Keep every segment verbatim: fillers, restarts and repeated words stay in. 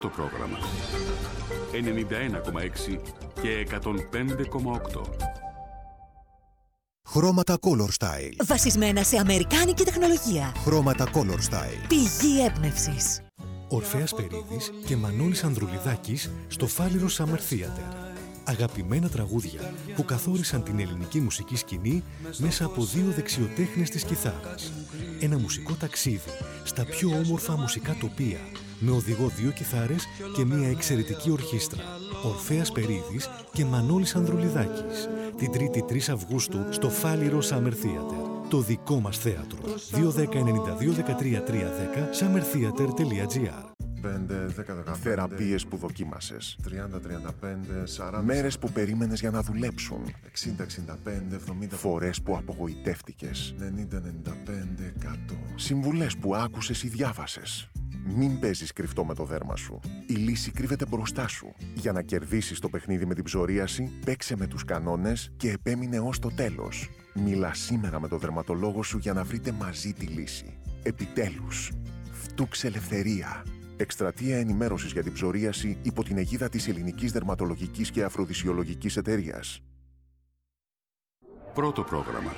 Το πρόγραμμα ενενήντα ένα κόμμα έξι και εκατόν πέντε κόμμα οκτώ. Χρώματα Color Style. Βασισμένα σε αμερικάνικη τεχνολογία. Χρώματα Color Style. Πηγή έμπνευσης. Ορφέας Περίδης και Μανώλης Ανδρουλιδάκης στο Φάληρο Summer Theater. Αγαπημένα τραγούδια που καθόρισαν την ελληνική μουσική σκηνή μέσα από δύο δεξιοτέχνες της κιθάρας. Ένα μουσικό ταξίδι στα πιο όμορφα μουσικά τοπία, με οδηγό δύο κιθάρες και μια εξαιρετική ορχήστρα. Ορφέας Περίδης και Μανώλης Ανδρουλιδάκης. Την Τρίτη τρεις Αυγούστου στο Φάληρο Summer Theater. Το δικό μας θέατρο. δύο ένα μηδέν εννιά δύο ένα τρία τρία ένα μηδέν summertheater τελεία gr. Θεραπείες που δοκίμασες. Μέρες που περίμενες για να δουλέψουν. Φορές που απογοητεύτηκες. Συμβουλές που άκουσες ή διάβασες. Μην παίζεις κρυφτό με το δέρμα σου. Η λύση κρύβεται μπροστά σου. Για να κερδίσεις το παιχνίδι με την ψωρίαση, παίξε με τους κανόνες και επέμεινε ως το τέλος. Μίλα σήμερα με το δερματολόγο σου για να βρείτε μαζί τη λύση. Επιτέλους, φτούξε ελευθερία. Εκστρατεία ενημέρωσης για την ψωρίαση υπό την αιγίδα της Ελληνικής Δερματολογικής και Αφροδισιολογικής Εταιρείας. Πρώτο πρόγραμμα.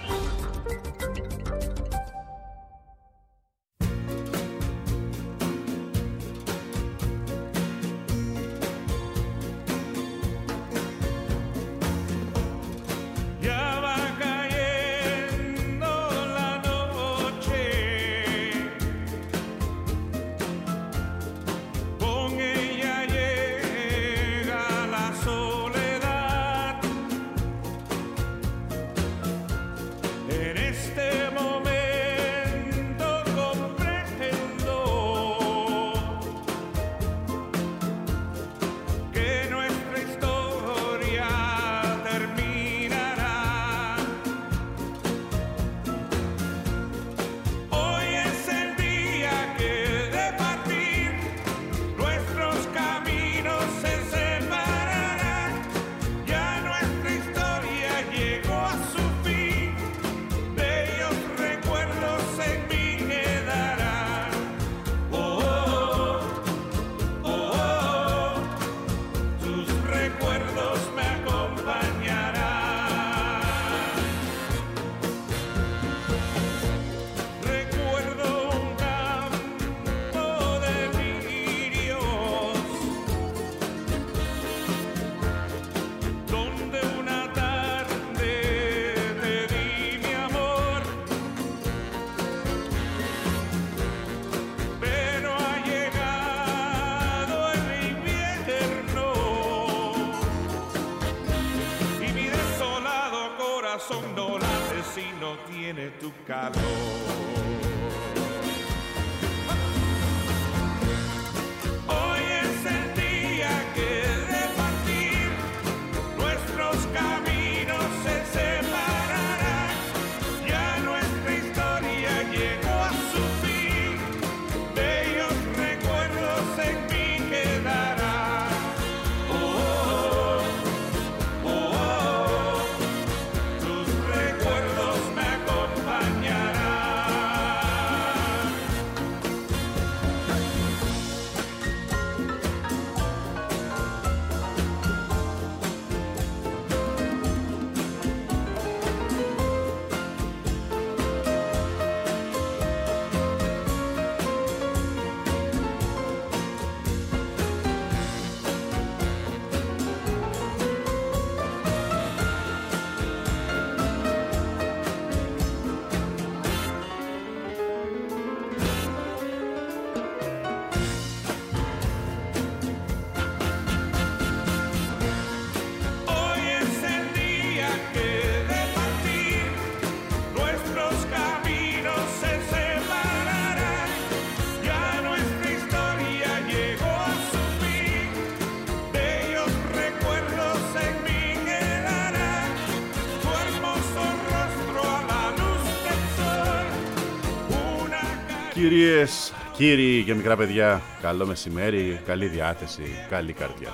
Κυρίες, κύριοι και μικρά παιδιά, καλό μεσημέρι, καλή διάθεση, καλή καρδιά.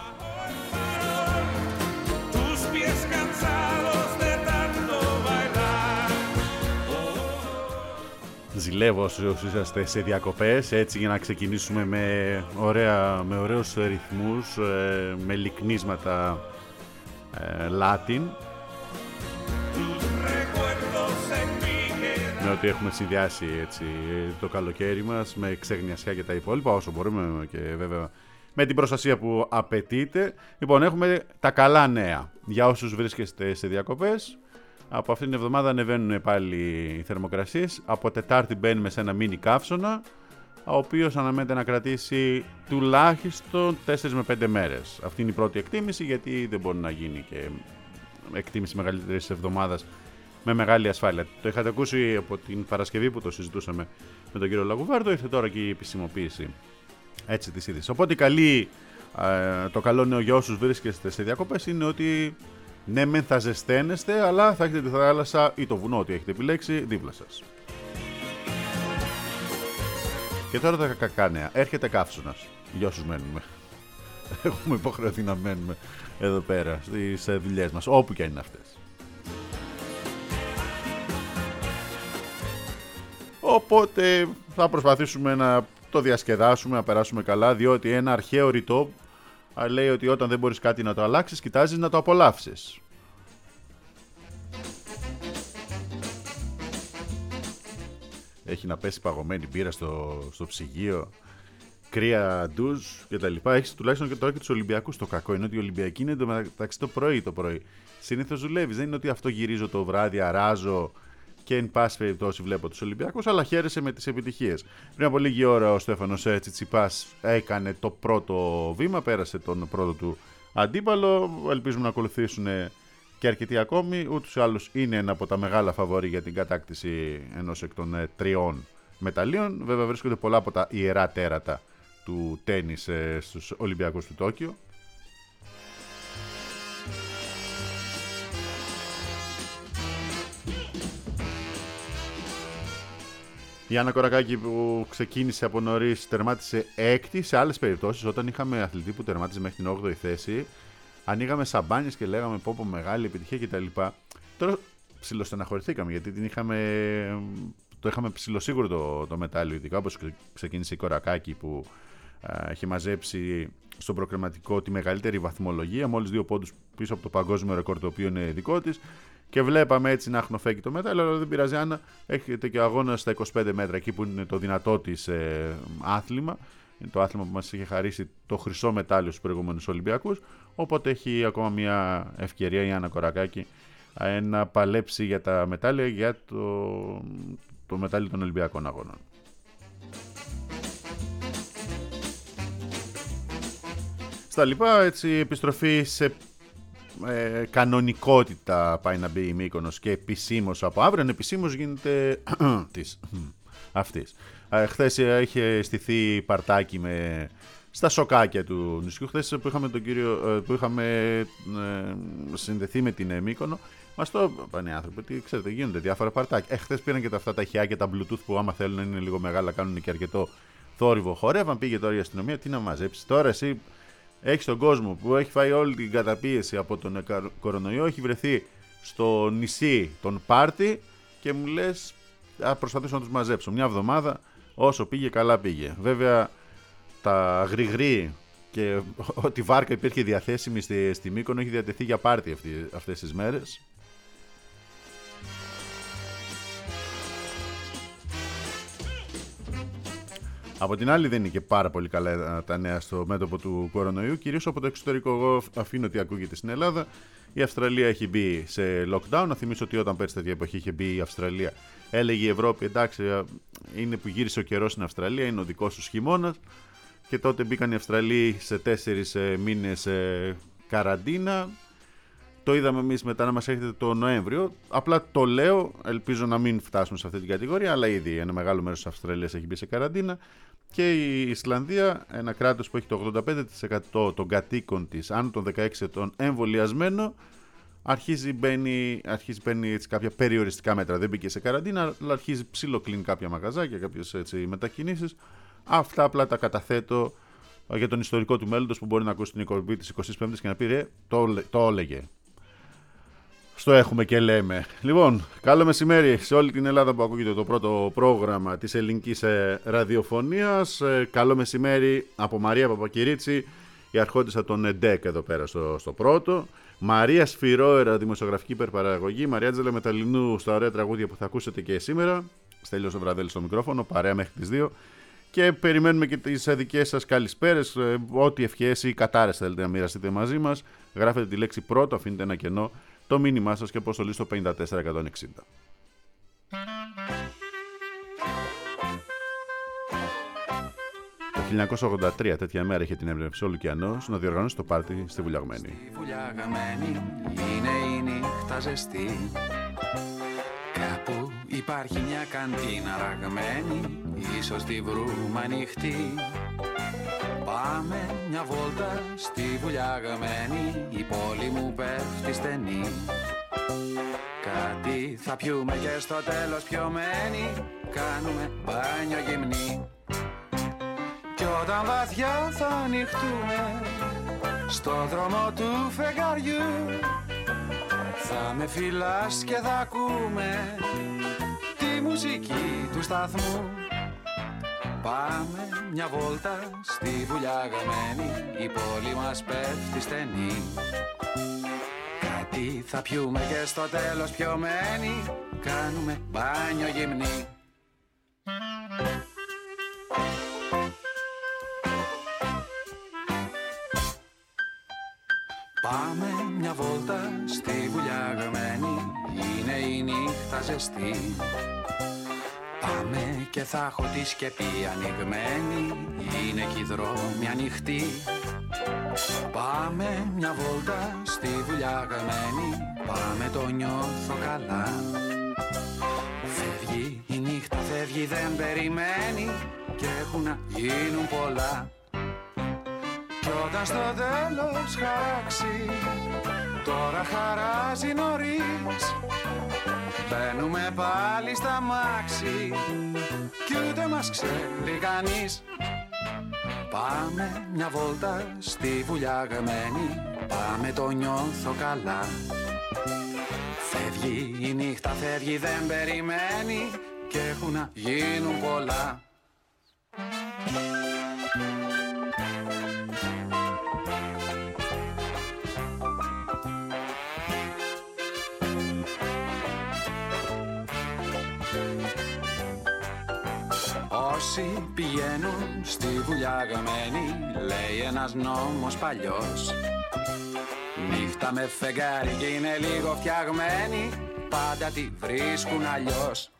ζηλεύω όσους είσαστε σε διακοπές, έτσι για να ξεκινήσουμε με, ωραία, με ωραίους ρυθμούς, ε, με λυκνίσματα ε, Latin, με ότι έχουμε συνδυάσει έτσι, το καλοκαίρι μας με ξεγνιασιά και τα υπόλοιπα όσο μπορούμε και βέβαια με την προστασία που απαιτείται. Λοιπόν, έχουμε τα καλά νέα για όσους βρίσκεστε σε διακοπές. Από αυτήν την εβδομάδα ανεβαίνουν πάλι οι θερμοκρασίες. Από Τετάρτη μπαίνουμε σε ένα μίνι καύσωνα, ο οποίος αναμένεται να κρατήσει τουλάχιστον τέσσερις με πέντε μέρες. Αυτή είναι η πρώτη εκτίμηση, γιατί δεν μπορεί να γίνει και εκτίμηση μεγαλύτερης εβδομάδας με μεγάλη ασφάλεια. Το είχατε ακούσει από την Παρασκευή που το συζητούσαμε με τον κύριο Λαγουβάρδο, ήρθε τώρα και η επισημοποίηση έτσι της είδησης. Οπότε καλή, ε, το καλό νέο για όσους βρίσκεστε σε διακοπές είναι ότι ναι, μεν θα ζεσταίνεστε, αλλά θα έχετε τη θάλασσα ή το βουνό, ό,τι έχετε επιλέξει, δίπλα σας. Και τώρα τα κακά νέα. Έρχεται καύσωνας για όσους μένουμε. Έχουμε υποχρεωθεί να μένουμε εδώ πέρα στις δουλειές μας, όπου και αν είναι αυτές. Οπότε θα προσπαθήσουμε να το διασκεδάσουμε, να περάσουμε καλά, διότι ένα αρχαίο ρητό λέει ότι όταν δεν μπορείς κάτι να το αλλάξεις, κοιτάζεις να το απολαύσεις. Έχει να πέσει παγωμένη μπύρα στο, στο ψυγείο, κρύα ντουζ κτλ. Έχεις τουλάχιστον και τώρα και τους Ολυμπιακούς. Το κακό είναι ότι οι Ολυμπιακοί είναι μεταξύ το πρωί το πρωί. Συνήθως δουλεύεις, δεν είναι ότι αυτό γυρίζω το βράδυ, αράζω και εν πάση περιπτώσει βλέπω τους Ολυμπιακούς, αλλά χαίρεσε με τις επιτυχίες. Πριν από λίγη ώρα ο Στέφανος Τσιτσιπάς έκανε το πρώτο βήμα, πέρασε τον πρώτο του αντίπαλο. Ελπίζουμε να ακολουθήσουν και αρκετοί ακόμη. Ούτως ή άλλως είναι ένα από τα μεγάλα φαβορί για την κατάκτηση ενός εκ των τριών μεταλλίων. Βέβαια βρίσκονται πολλά από τα ιερά τέρατα του τένις στους Ολυμπιακούς του Τόκιο. Η Άννα Κορακάκη που ξεκίνησε από νωρίς τερμάτισε έκτη. Σε άλλες περιπτώσεις, όταν είχαμε αθλητή που τερμάτιζε μέχρι την όγδοη θέση, ανοίγαμε σαμπάνιες και λέγαμε πω πω μεγάλη επιτυχία κτλ. Τώρα ψιλοστεναχωρηθήκαμε, γιατί την είχαμε, το είχαμε ψιλοσίγουρο το, το μετάλλιο, ειδικά όπως ξεκίνησε η Κορακάκη που α, έχει μαζέψει στον προκριματικό τη μεγαλύτερη βαθμολογία, μόλις δύο πόντους πίσω από το παγκόσμιο ρεκόρ, το οποίο είναι δικό της. Και βλέπαμε έτσι να χνοφέκει το μετάλλιο, αλλά δεν πειράζει, Άννα. Έχετε και αγώνα στα είκοσι πέντε μέτρα, εκεί που είναι το δυνατό της ε, άθλημα. Είναι το άθλημα που μας είχε χαρίσει το χρυσό μετάλλιο στους προηγούμενους Ολυμπιακούς. Οπότε έχει ακόμα μια ευκαιρία η Άννα Κορακάκη ε, να παλέψει για τα μετάλλια, για το, το μετάλλιο των Ολυμπιακών Αγώνων. Στα λοιπά, έτσι, επιστροφή σε Ε, κανονικότητα πάει να μπει η Μύκονος και επισήμως από αύριο. Επισήμως γίνεται της αυτής. Ε, χθες είχε στηθεί παρτάκι με, στα σοκάκια του νησιού. Χθες που είχαμε, τον κύριο, που είχαμε ε, συνδεθεί με την Μύκονο, μας το είπαν οι άνθρωποι ότι ξέρετε γίνονται διάφορα παρτάκια. Ε, χθες πήραν και τα, αυτά τα χιάκια, τα bluetooth που άμα θέλουν να είναι λίγο μεγάλα κάνουν και αρκετό θόρυβο. Χορεύαν, πήγε τώρα η αστυνομία, τι να μαζέψει τώρα εσύ. Έχει τον κόσμο που έχει φάει όλη την καταπίεση από τον κορονοϊό, έχει βρεθεί στο νησί των πάρτι και μου λες α, προσπαθήσω να τους μαζέψω. Μια εβδομάδα όσο πήγε καλά πήγε. Βέβαια τα γρηγρή και ό,τι βάρκα υπήρχε διαθέσιμη στη, στη Μύκονο έχει διατεθεί για πάρτι αυτή, αυτές τις μέρες. Από την άλλη δεν είναι και πάρα πολύ καλά τα νέα στο μέτωπο του κορονοϊού, κυρίως από το εξωτερικό. Εγώ αφήνω ότι ακούγεται στην Ελλάδα. Η Αυστραλία έχει μπει σε lockdown. Να θυμίσω ότι όταν πέρσι τέτοια εποχή είχε μπει η Αυστραλία, έλεγε η Ευρώπη εντάξει, είναι που γύρισε ο καιρός στην Αυστραλία, είναι ο δικός τους χειμώνας. Και τότε μπήκαν οι Αυστραλοί σε τέσσερις μήνες καραντίνα. Το είδαμε εμείς μετά να μας έρχεται το Νοέμβριο. Απλά το λέω, ελπίζω να μην φτάσουμε σε αυτή την κατηγορία, αλλά ήδη ένα μεγάλο μέρος της Αυστραλίας έχει μπει σε καραντίνα. Και η Ισλανδία, ένα κράτος που έχει το ογδόντα πέντε τοις εκατό των κατοίκων της άνω των δεκαέξι ετών εμβολιασμένο, αρχίζει μπαίνει, αρχίζει μπαίνει έτσι κάποια περιοριστικά μέτρα. Δεν μπήκε σε καραντίνα, αλλά αρχίζει ψιλοκλίνει κάποια μαγαζάκια, κάποιες έτσι μετακινήσεις. Αυτά απλά τα καταθέτω για τον ιστορικό του μέλλοντος που μπορεί να ακούσει την εκπομπή της εικοστής πέμπτης και να πει ρε, το, το έλεγε. Στο έχουμε και λέμε. Λοιπόν, καλό μεσημέρι σε όλη την Ελλάδα που ακούγεται το πρώτο πρόγραμμα της ελληνικής ραδιοφωνίας. Καλό μεσημέρι από Μαρία Παπακυρίτσι, η αρχόντισσα των ΕΝΤΕΚ εδώ πέρα στο, στο πρώτο. Μαρία Σφυρόερα, δημοσιογραφική υπερπαραγωγή. Μαρία Τζέλα Μεταλλινού στα ωραία τραγούδια που θα ακούσετε και σήμερα. Στέλιος Βραδέλης στο μικρόφωνο, παρέα μέχρι τις δύο. Και περιμένουμε και τις δικές σας καλησπέρες. Ό,τι ευχές ή κατάρες θέλετε να μοιραστείτε μαζί μας. Γράφετε τη λέξη πρώτο, αφήνετε ένα κενό. Το μήνυμά σας και αποστολή στο πέντε τέσσερα εκατόν εξήντα. Το χίλια εννιακόσια ογδόντα τρία τέτοια μέρα είχε την έμπνευση ο Λουκιανός να διοργανώσει το πάρτι στη Βουλιαγμένη. Στη Βουλιαγμένη είναι η νύχτα ζεστή. Κάπου υπάρχει μια καντίνα ραγμένη, ίσως τη βρούμε ανοιχτή. Πάμε μια βόλτα στη Βουλιαγμένη, η πόλη μου πέφτει στενή. Κάτι θα πιούμε και στο τέλος πιωμένοι, κάνουμε μπάνιο γυμνή. Κι όταν βαθιά θα ανοιχτούμε στο δρόμο του φεγγαριού, θα με φυλάς και θα ακούμε τη μουσική του σταθμού. Πάμε μια βόλτα στη Βουλιαγμένη, η πόλη μας πέφτει στενή. Κάτι θα πιούμε και στο τέλος πιωμένοι, κάνουμε μπάνιο γυμνή. Πάμε μια βόλτα στη Βουλιαγμένη, είναι η νύχτα ζεστή. Πάμε και θα έχω τη σκεπή ανοιγμένη, είναι κι οι δρόμοι ανοιχτοί. Πάμε μια βόλτα στη Βουλιαγμένη, πάμε το νιώθω καλά. Φεύγει η νύχτα, φεύγει δεν περιμένει και έχουν να γίνουν πολλά. Κι όταν στο τέλος χαράξει, τώρα χαράζει νωρίς, μπαίνουμε πάλι στα μάξι κι ούτε μας ξέρει κανείς. Πάμε μια βόλτα στη Βουλιαγμένη, πάμε το νιώθω καλά. Φεύγει η νύχτα, φεύγει δεν περιμένει και έχουν να γίνουν πολλά. Όσοι πηγαίνουν στη Βουλιαγμένη, λέει ένας νόμος παλιός, νύχτα με φεγγάρι και είναι λίγο φτιαγμένη, πάντα τη βρίσκουν αλλιώς.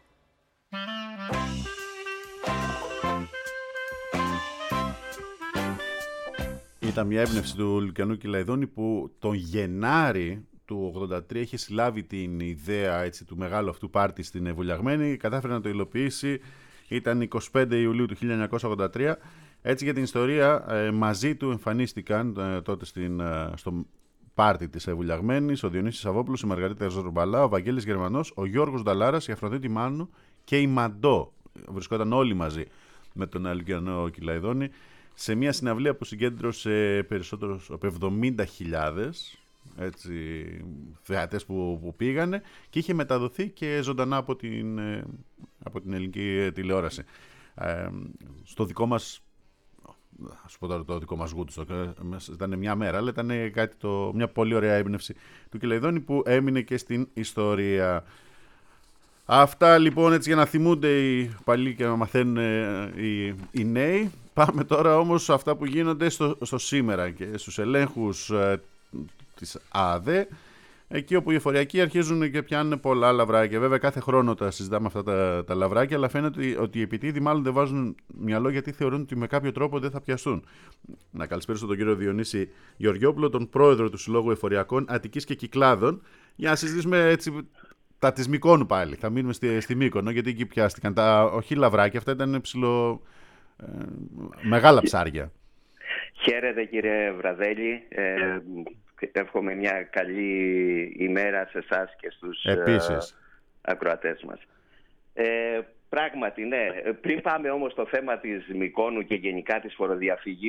Ήταν μια έμπνευση του Λουκιανού Κυλαϊδόνη που τον Γενάρη του ογδόντα τρία είχε συλλάβει την ιδέα, έτσι, του μεγάλου αυτού πάρτι στην Βουλιαγμένη, κατάφερε να το υλοποιήσει. Ήταν εικοστή πέμπτη Ιουλίου του χίλια εννιακόσια ογδόντα τρία. Έτσι για την ιστορία, ε, μαζί του εμφανίστηκαν ε, τότε στην, ε, στο πάρτι της Βουλιαγμένης ο Διονύσης Σαββόπουλος, η Μαργαρίτα Ζορμπαλά, ο Βαγγέλης Γερμανός, ο Γιώργος Νταλάρας, η Αφροδίτη Μάνου και η Μαντό. Βρισκόταν όλοι μαζί με τον Λουκιανό Κυλαϊδόνη σε μια συναυλία που συγκέντρωσε περισσότερους από εβδομήντα χιλιάδες έτσι, θεατές που, που πήγανε και είχε μεταδοθεί και ζωντανά από την, από την ελληνική τηλεόραση. Ε, στο δικό μας, ας πω τώρα το δικό μας γούτο, ήταν μια μέρα, αλλά ήταν κάτι το, μια πολύ ωραία έμπνευση του Κυλαϊδόνη που έμεινε και στην ιστορία. Αυτά λοιπόν, έτσι, για να θυμούνται οι παλιοί και να μαθαίνουν οι, οι νέοι. Πάμε τώρα όμως σε αυτά που γίνονται στο, στο σήμερα και στους ελέγχους ε, της ΑΔΕ, εκεί όπου οι εφοριακοί αρχίζουν και πιάνουν πολλά λαβράκια. Βέβαια κάθε χρόνο τα συζητάμε αυτά τα, τα λαβράκια, αλλά φαίνεται ότι οι επιτίδοι μάλλον δεν βάζουν μυαλό γιατί θεωρούν ότι με κάποιο τρόπο δεν θα πιαστούν. Να καλησπέρισω τον κύριο Διονύση Γεωργιόπουλο, τον πρόεδρο του Συλλόγου Εφοριακών Αττικής και Κυκλάδων, για να συζητήσουμε έτσι τα της Μυκόνου πάλι. Θα μείνουμε στη, στη Μύκονο, γιατί εκεί πιάστηκαν. Τα όχι λαβράκια, αυτά ήταν ψηλο, ε, μεγάλα ψάρια. Χαίρετε κύριε Βραδέλη. Ε, εύχομαι μια καλή ημέρα σε εσάς και στους Επίσης. ακροατές μας. Ε, πράγματι, ναι. Πριν πάμε όμως στο θέμα της Μυκόνου και γενικά της φοροδιαφυγής,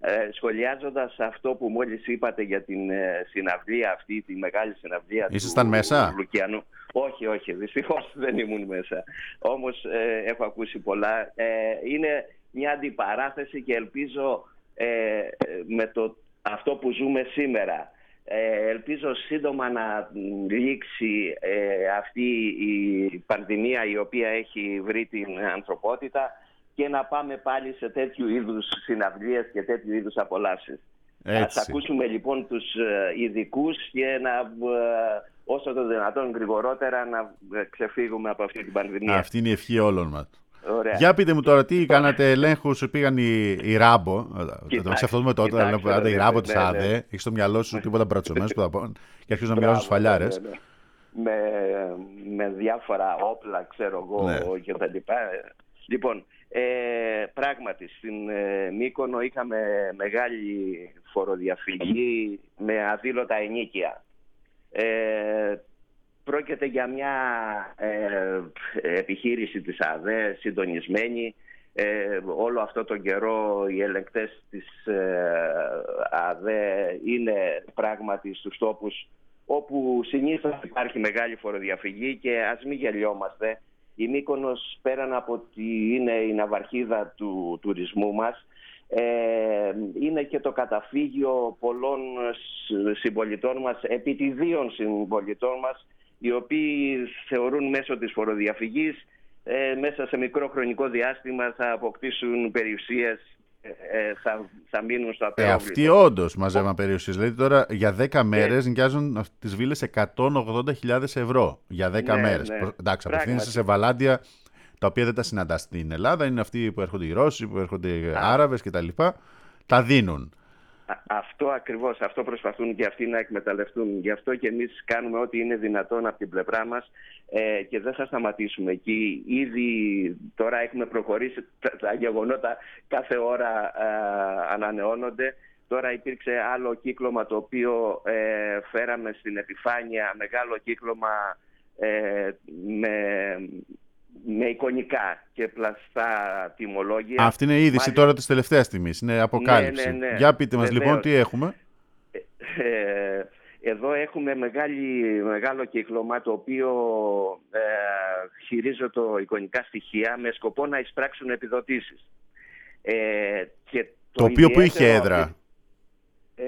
Ε, σχολιάζοντας αυτό που μόλις είπατε για την ε, συναυλία αυτή, τη μεγάλη συναυλία Ήσασταν του μέσα? Λουκιανού. Όχι, όχι, δυστυχώς δεν ήμουν μέσα. Όμως ε, έχω ακούσει πολλά. Ε, είναι μια αντιπαράθεση και ελπίζω ε, με το, αυτό που ζούμε σήμερα, ε, ελπίζω σύντομα να λήξει ε, αυτή η πανδημία η οποία έχει βρει την ανθρωπότητα και να πάμε πάλι σε τέτοιου είδους συναυλίες και τέτοιου είδους απολαύσεις. Ας ακούσουμε λοιπόν τους ειδικούς και να, όσο το δυνατόν γρηγορότερα, να ξεφύγουμε από αυτή την πανδημία. Αυτή είναι η ευχή όλων μας. Ωραία. Για πείτε μου τώρα, τι κάνατε ελέγχους, πήγαν οι, οι Ράμπο, σε αυτό με τότε, αλλά οι Ράμπο της ΑΔΕ, έχεις στο μυαλό σου τίποτα μπρατσομένους που θα πάνε και αρχίζουν να μιλάνε στους φαλιάρες. Ναι, ναι. Με, με διάφορα όπλα, ξέρω εγώ, ναι, και τα λοιπά. Λοιπόν, ε, πράγματι στην ε, Μύκονο είχαμε μεγάλη φοροδιαφυγή με αδήλωτα ενοίκια. Ε, πρόκειται για μια ε, επιχείρηση της ΑΔΕ συντονισμένη. Ε, όλο αυτό τον καιρό οι ελεγκτές της ε, ΑΔΕ είναι πράγματι στους τόπους όπου συνήθως υπάρχει μεγάλη φοροδιαφυγή και ας μην γελιόμαστε. Η Μύκονος, πέραν από ότι είναι η ναυαρχίδα του τουρισμού μας, ε, είναι και το καταφύγιο πολλών συμπολιτών μας, επιτιδίων συμπολιτών μας, οι οποίοι θεωρούν μέσω της φοροδιαφυγής ε, μέσα σε μικρό χρονικό διάστημα θα αποκτήσουν περιουσίες, ε, θα, θα μείνουν στο απερόβλητο. Ε, αυτοί όντως μαζεύαν περιουσίες. Δηλαδή τώρα για δέκα μέρες νοικιάζουν τις βίλες εκατόν ογδόντα χιλιάδες ευρώ για δέκα ναι, μέρες. Ναι. Εντάξει, απευθύνεσαι σε βαλάντια τα οποία δεν τα συναντάς στην Ελλάδα. Είναι αυτοί που έρχονται οι Ρώσοι, που έρχονται οι Άραβες κτλ. Τα δίνουν. Αυτό ακριβώς, αυτό προσπαθούν και αυτοί να εκμεταλλευτούν. Γι' αυτό και εμείς κάνουμε ό,τι είναι δυνατόν από την πλευρά μας ε, και δεν θα σταματήσουμε εκεί. Ήδη τώρα έχουμε προχωρήσει, τα, τα γεγονότα κάθε ώρα ε, ανανεώνονται. Τώρα υπήρξε άλλο κύκλωμα το οποίο ε, φέραμε στην επιφάνεια, μεγάλο κύκλωμα ε, με... με εικονικά και πλαστά τιμολόγια. Αυτή είναι η είδηση Μάλιστα... τώρα της τελευταίας τιμής, είναι αποκάλυψη. Ναι, ναι, ναι. Για πείτε μας Βεβαίως. Λοιπόν τι έχουμε. Ε, εδώ έχουμε μεγάλη, μεγάλο κύκλωμα το οποίο ε, χειρίζεται το εικονικά στοιχεία με σκοπό να εισπράξουν επιδοτήσεις. Ε, και το, το οποίο που είχε έδρα. Ε,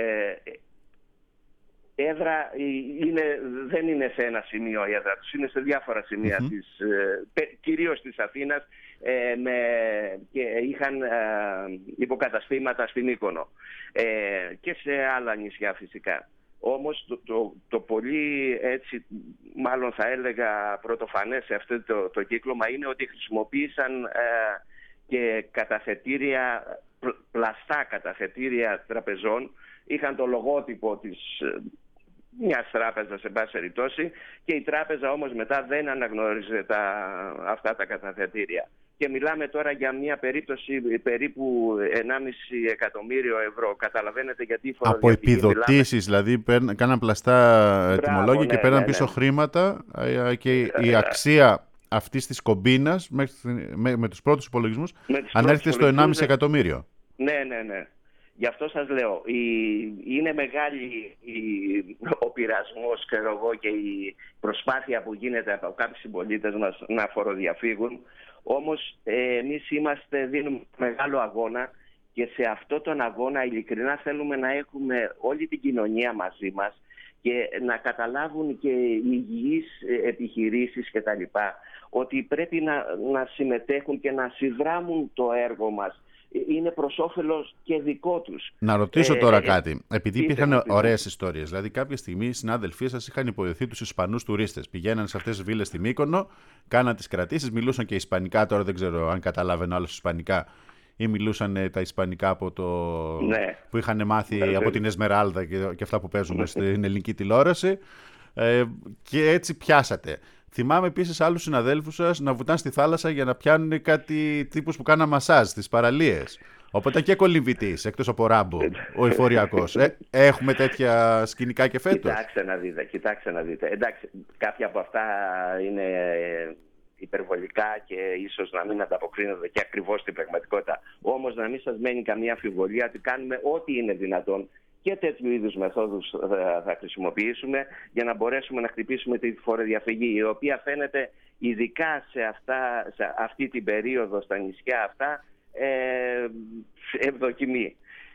έδρα είναι, δεν είναι σε ένα σημείο η έδρα τους, είναι σε διάφορα σημεία mm-hmm. της, ε, κυρίως της Αθήνας ε, με, και είχαν ε, υποκαταστήματα στην Μύκονο ε, και σε άλλα νησιά φυσικά. Όμως το, το, το πολύ έτσι, μάλλον θα έλεγα πρωτοφανές σε αυτό το, το κύκλωμα είναι ότι χρησιμοποίησαν ε, και καταθετήρια, πλαστά καταθετήρια τραπεζών, είχαν το λογότυπο της μιας τράπεζας σε πάση περιπτώσει και η τράπεζα όμως μετά δεν αναγνώριζε τα, αυτά τα καταθετήρια. Και μιλάμε τώρα για μια περίπτωση περίπου ενάμιση εκατομμύριο ευρώ. Καταλαβαίνετε γιατί από επιδοτήσεις μιλάμε. Δηλαδή παίρν, κάναν πλαστά τιμολόγια ναι, και παίρναν ναι, πίσω ναι. χρήματα και η αξία αυτής της κομπίνας με, με, με τους πρώτους υπολογισμούς ανέρχεται στο ενάμιση εκατομμύριο. Ναι, ναι, ναι. Γι' αυτό σας λέω, η, είναι μεγάλη η, ο πειρασμός και η προσπάθεια που γίνεται από κάποιους συμπολίτες μας να φοροδιαφύγουν. Όμως ε, εμείς είμαστε, δίνουμε μεγάλο αγώνα και σε αυτό τον αγώνα ειλικρινά θέλουμε να έχουμε όλη την κοινωνία μαζί μας και να καταλάβουν και οι υγιείς επιχειρήσεις κτλ. Ότι πρέπει να, να συμμετέχουν και να συνδράμουν το έργο μας. Είναι προς όφελος και δικό τους. Να ρωτήσω τώρα ε, κάτι. Επειδή υπήρχαν ωραίες ιστορίες. Δηλαδή, κάποια στιγμή οι συνάδελφοί σας είχαν υποδεχθεί τους Ισπανούς τουρίστες. Πηγαίναν σε αυτές τις βίλες στη Μύκονο, κάναν τις κρατήσεις, μιλούσαν και Ισπανικά. Τώρα δεν ξέρω αν καταλάβαινε άλλος Ισπανικά ή μιλούσαν τα Ισπανικά από το... ναι. που είχαν μάθει ναι, από την Εσμεράλδα και, και αυτά που παίζουν στην ελληνική τηλεόραση. Ε, και έτσι πιάσατε. Θυμάμαι επίσης άλλους συναδέλφους σας να βουτάνε στη θάλασσα για να πιάνουν κάτι τύπους που κάναν μασάζ στις παραλίες. Οπότε και κολυμβητής, εκτός από Ράμπο, ο εφοριακός. Ε, έχουμε τέτοια σκηνικά και φέτος. Κοιτάξτε να δείτε, κοιτάξτε να δείτε. Εντάξει, κάποια από αυτά είναι υπερβολικά και ίσως να μην ανταποκρίνονται και ακριβώς στην πραγματικότητα. Όμως να μην σας μένει καμία αμφιβολία ότι κάνουμε ό,τι είναι δυνατόν και τέτοιου είδους μεθόδους θα, θα χρησιμοποιήσουμε για να μπορέσουμε να χτυπήσουμε τη φοροδιαφυγή, η οποία φαίνεται ειδικά σε, αυτά, σε αυτή την περίοδο στα νησιά αυτά ε, ευδοκιμή.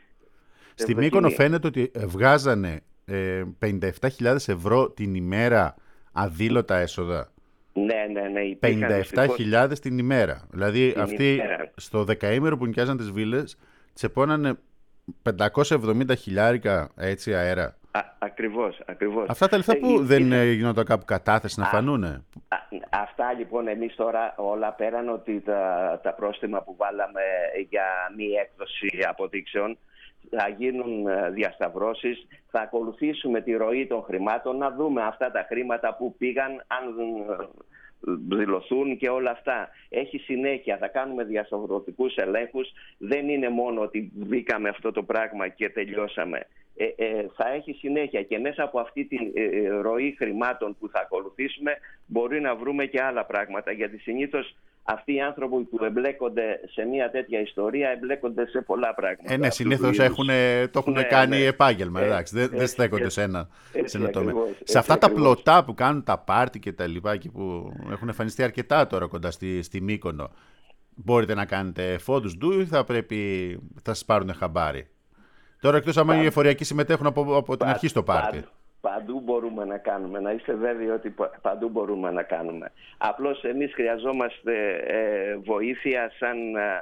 Στη Μύκονο φαίνεται ότι βγάζανε ε, πενήντα επτά χιλιάδες ευρώ την ημέρα αδήλωτα έσοδα. Ναι, ναι, ναι. πενήντα επτά χιλιάδες την ημέρα. Δηλαδή την αυτοί ημέρα. Στο δεκαήμερο που νοικιάζαν τις βίλες τσεπώνανε πεντακόσια εβδομήντα χιλιάρικα έτσι αέρα. Α, ακριβώς, ακριβώς. Αυτά τα λεφτά που ε, δεν ε, γινόταν κάπου κατάθεση να φανούνε. Α, αυτά λοιπόν εμείς τώρα όλα πέραν ότι τα, τα πρόστιμα που βάλαμε για μη έκδοση αποδείξεων θα γίνουν διασταυρώσεις, θα ακολουθήσουμε τη ροή των χρημάτων, να δούμε αυτά τα χρήματα που πήγαν, αν δηλωθούν και όλα αυτά. Έχει συνέχεια, θα κάνουμε διασταυρωτικούς ελέγχους, δεν είναι μόνο ότι μπήκαμε αυτό το πράγμα και τελειώσαμε. Ε, ε, θα έχει συνέχεια και μέσα από αυτή τη ε, ροή χρημάτων που θα ακολουθήσουμε μπορεί να βρούμε και άλλα πράγματα, γιατί συνήθως αυτοί οι άνθρωποι που εμπλέκονται σε μια τέτοια ιστορία εμπλέκονται σε πολλά πράγματα. Ε, ναι, συνήθως έχουν, το έχουν ναι, κάνει ναι. επάγγελμα, ε, εντάξει, δεν, δεν στέκονται σε ένα, σε ένα τομέα. Σε αυτά τα ακριβώς. Πλωτά που κάνουν τα πάρτι και τα λοιπά και που έχουν εμφανιστεί αρκετά τώρα κοντά στη, στη Μύκονο, μπορείτε να κάνετε φόντους ντου ή θα πρέπει, θα σας πάρουν χαμπάρι? Τώρα εκτός άμα οι εφοριακοί συμμετέχουν από, από την αρχή στο πάρτι. Παντού μπορούμε να κάνουμε, να είστε βέβαιοι ότι παντού μπορούμε να κάνουμε. Απλώς εμείς χρειαζόμαστε ε, βοήθεια σαν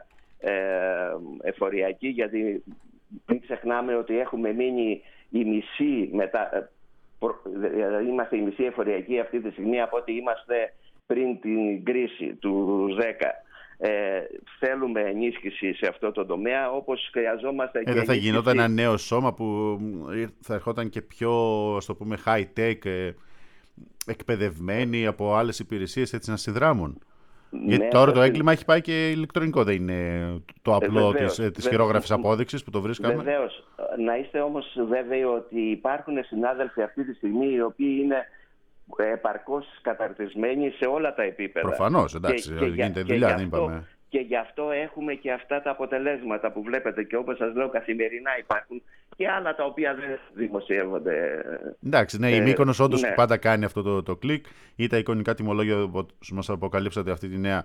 ε, εφοριακοί, γιατί μην ξεχνάμε ότι έχουμε μείνει η μισή μετά, προ, είμαστε η μισή εφοριακοί αυτή τη στιγμή από ότι είμαστε πριν την κρίση του δέκα. Ε, θέλουμε ενίσχυση σε αυτό το τομέα, όπως χρειαζόμαστε ε, και δεν θα γινόταν ένα νέο σώμα που θα ερχόταν και πιο, ας το πούμε, high-tech, ε, εκπαιδευμένοι από άλλες υπηρεσίες, έτσι να συνδράμουν? Ναι, γιατί τώρα το έγκλημα έχει πάει και ηλεκτρονικό, δεν είναι το απλό ε, βεβαίως, της, της χειρόγραφης απόδειξης που το βρίσκαμε. Βεβαίως. Να είστε όμως βέβαιοι ότι υπάρχουν συνάδελφοι αυτή τη στιγμή οι οποίοι είναι επαρκώς καταρτισμένοι σε όλα τα επίπεδα. Προφανώς, εντάξει, και, γίνεται και δουλειά, δεν είπαμε. Και γι' αυτό έχουμε και αυτά τα αποτελέσματα που βλέπετε και όπως σας λέω καθημερινά υπάρχουν και άλλα τα οποία δεν δημοσιεύονται. Εντάξει, ναι, η Μύκονος όντως ναι. πάντα κάνει αυτό το, το κλικ ή τα εικονικά τιμολόγια που μας αποκαλύψατε αυτή τη νέα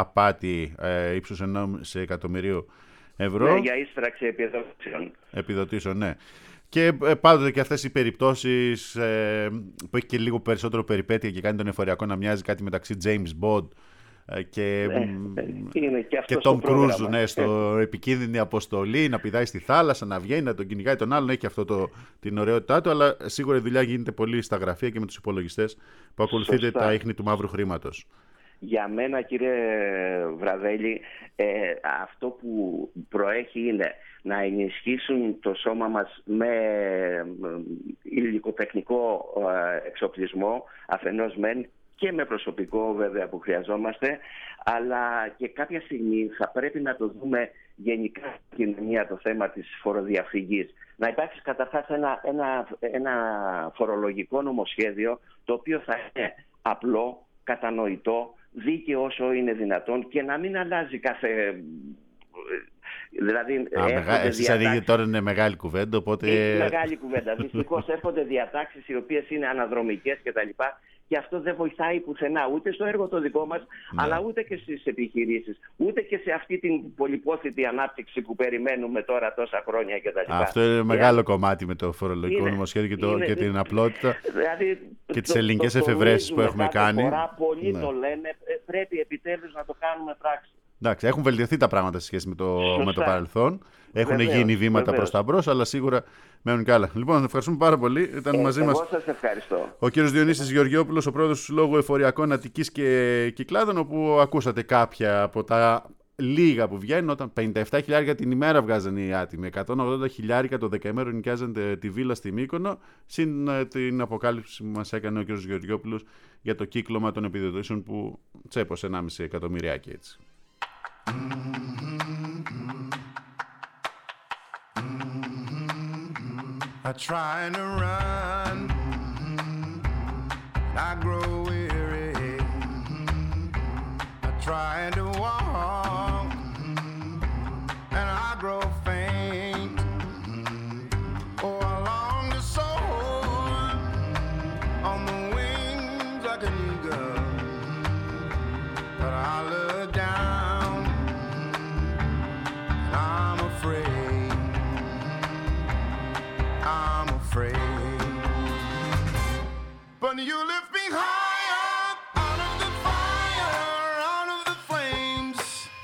απάτη ε, ύψους ενός εκατομμυρίου ευρώ. Ναι, για ίσπραξη επιδοτήσεων. Επιδοτήσεων, ναι. Και πάντοτε και αυτές οι περιπτώσεις ε, που έχει και λίγο περισσότερο περιπέτεια και κάνει τον εφοριακό να μοιάζει κάτι μεταξύ James Bond ε, και, είναι και, και Tom Cruise ναι, στο επικίνδυνη αποστολή, να πηδάει στη θάλασσα, να βγαίνει, να τον κυνηγάει τον άλλον. Έχει αυτό το, την ωραιότητά του, αλλά σίγουρα η δουλειά γίνεται πολύ στα γραφεία και με τους υπολογιστές που ακολουθείτε Σωστά. τα ίχνη του μαύρου χρήματος. Για μένα, κύριε Βραδέλη, ε, αυτό που προέχει είναι να ενισχύσουν το σώμα μας με υλικοτεχνικό εξοπλισμό αφενός μεν και με προσωπικό βέβαια που χρειαζόμαστε, αλλά και κάποια στιγμή θα πρέπει να το δούμε γενικά στην κοινωνία το θέμα της φοροδιαφυγής. Να υπάρξει καταρχάς ένα, ένα, ένα φορολογικό νομοσχέδιο το οποίο θα είναι απλό, κατανοητό, δίκαιο όσο είναι δυνατόν και να μην αλλάζει κάθε... Δηλαδή, εσείς ανοίγετε τώρα είναι μεγάλη κουβέντα, οπότε... Είναι μεγάλη κουβέντα. Δυστυχώς έρχονται διατάξεις οι οποίες είναι αναδρομικές κτλ. Και αυτό δεν βοηθάει πουθενά, ούτε στο έργο το δικό μας, ναι. αλλά ούτε και στις επιχειρήσεις, ούτε και σε αυτή την πολυπόθητη ανάπτυξη που περιμένουμε τώρα τόσα χρόνια κτλ. Αυτό είναι και μεγάλο και... κομμάτι με το φορολογικό νομοσχέδιο και, το, είναι... και την απλότητα δηλαδή, και τις ελληνικές εφευρέσεις που έχουμε κάνει. Φορά, πολλοί ναι. το λένε, πρέπει επιτέλους να το κάνουμε πράξη. Εντάξει, έχουν βελτιωθεί τα πράγματα σε σχέση με το, με το παρελθόν. Έχουν βεβαίως, γίνει βήματα βεβαίως. προς τα μπρος, αλλά σίγουρα μένουν κι άλλα. Λοιπόν, ευχαριστούμε πάρα πολύ. Ήταν ε, μαζί εγώ μας εγώ σας ευχαριστώ. Ο κύριος Διονύσης Γεωργιόπουλος, ο πρόεδρος του Συλλόγου Εφοριακών Αττικής και Κυκλάδων, όπου ακούσατε κάποια από τα λίγα που βγαίνουν. Όταν πενήντα επτά χιλιάρικα την ημέρα βγάζανε οι άτιμοι, εκατόν ογδόντα χιλιάρικα το δεκαήμερο νοικιάζαν τη βίλα στη Μύκονο, συν την αποκάλυψη που μας έκανε ο κύριος Γεωργιόπουλος για το κύκλωμα των επιδοτήσεων που τσέπωσε ενάμιση εκατομμυριάκι έτσι. I try to run, I grow weary. try to walk, and I grow faint. Oh, I long to soar on the wings like an eagle, but I look down, and I'm afraid, I'm afraid. But you lift me higher out of the fire, out of the flames.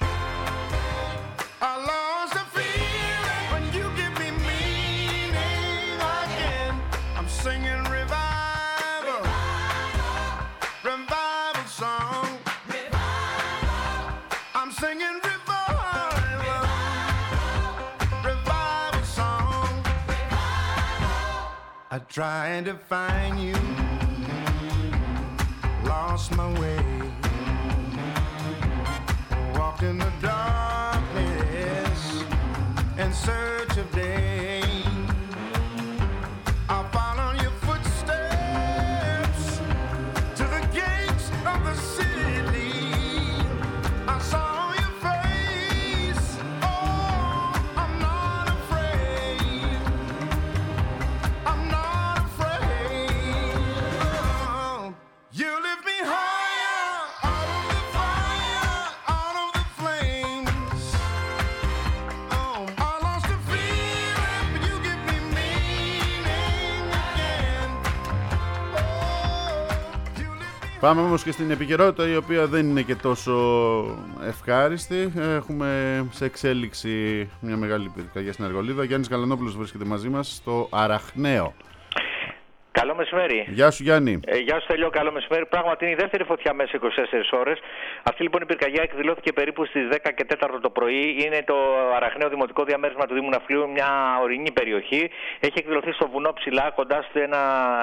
I lost the feeling when you give me meaning again. I'm singing revival, revival song. I'm singing revival, revival song. I tried to find you, lost my way, walked in the darkness in search of day. I followed your footsteps to the gates of the city. I saw your face. Oh, I'm not afraid. I'm not afraid. Oh, you lift me higher out of the fire, out of the flames. Oh, I lost the feeling, but you give me meaning again. Oh, you lift me. Πάμε όμως και στην επικαιρότητα, η οποία δεν είναι και τόσο ευχάριστη. Έχουμε σε εξέλιξη μια μεγάλη πυρκαγιά στην Αργολίδα. Γιάννης Γαλανόπουλος βρίσκεται μαζί μας στο Αραχναίο. Καλό μεσημέρι. Γεια σου Γιάννη. Ε, γεια σου Στέλιο, καλό μεσημέρι. Πράγματι είναι η δεύτερη φωτιά μέσα σε είκοσι τέσσερις ώρες. Αυτή λοιπόν η πυρκαγιά εκδηλώθηκε περίπου στις δέκα και τέσσερα το πρωί. Είναι το Αραχναίο Δημοτικό Διαμέρισμα του Δήμου Ναυπλίου, μια ορεινή περιοχή. Έχει εκδηλωθεί στο βουνό ψηλά, κοντά σε, ένα,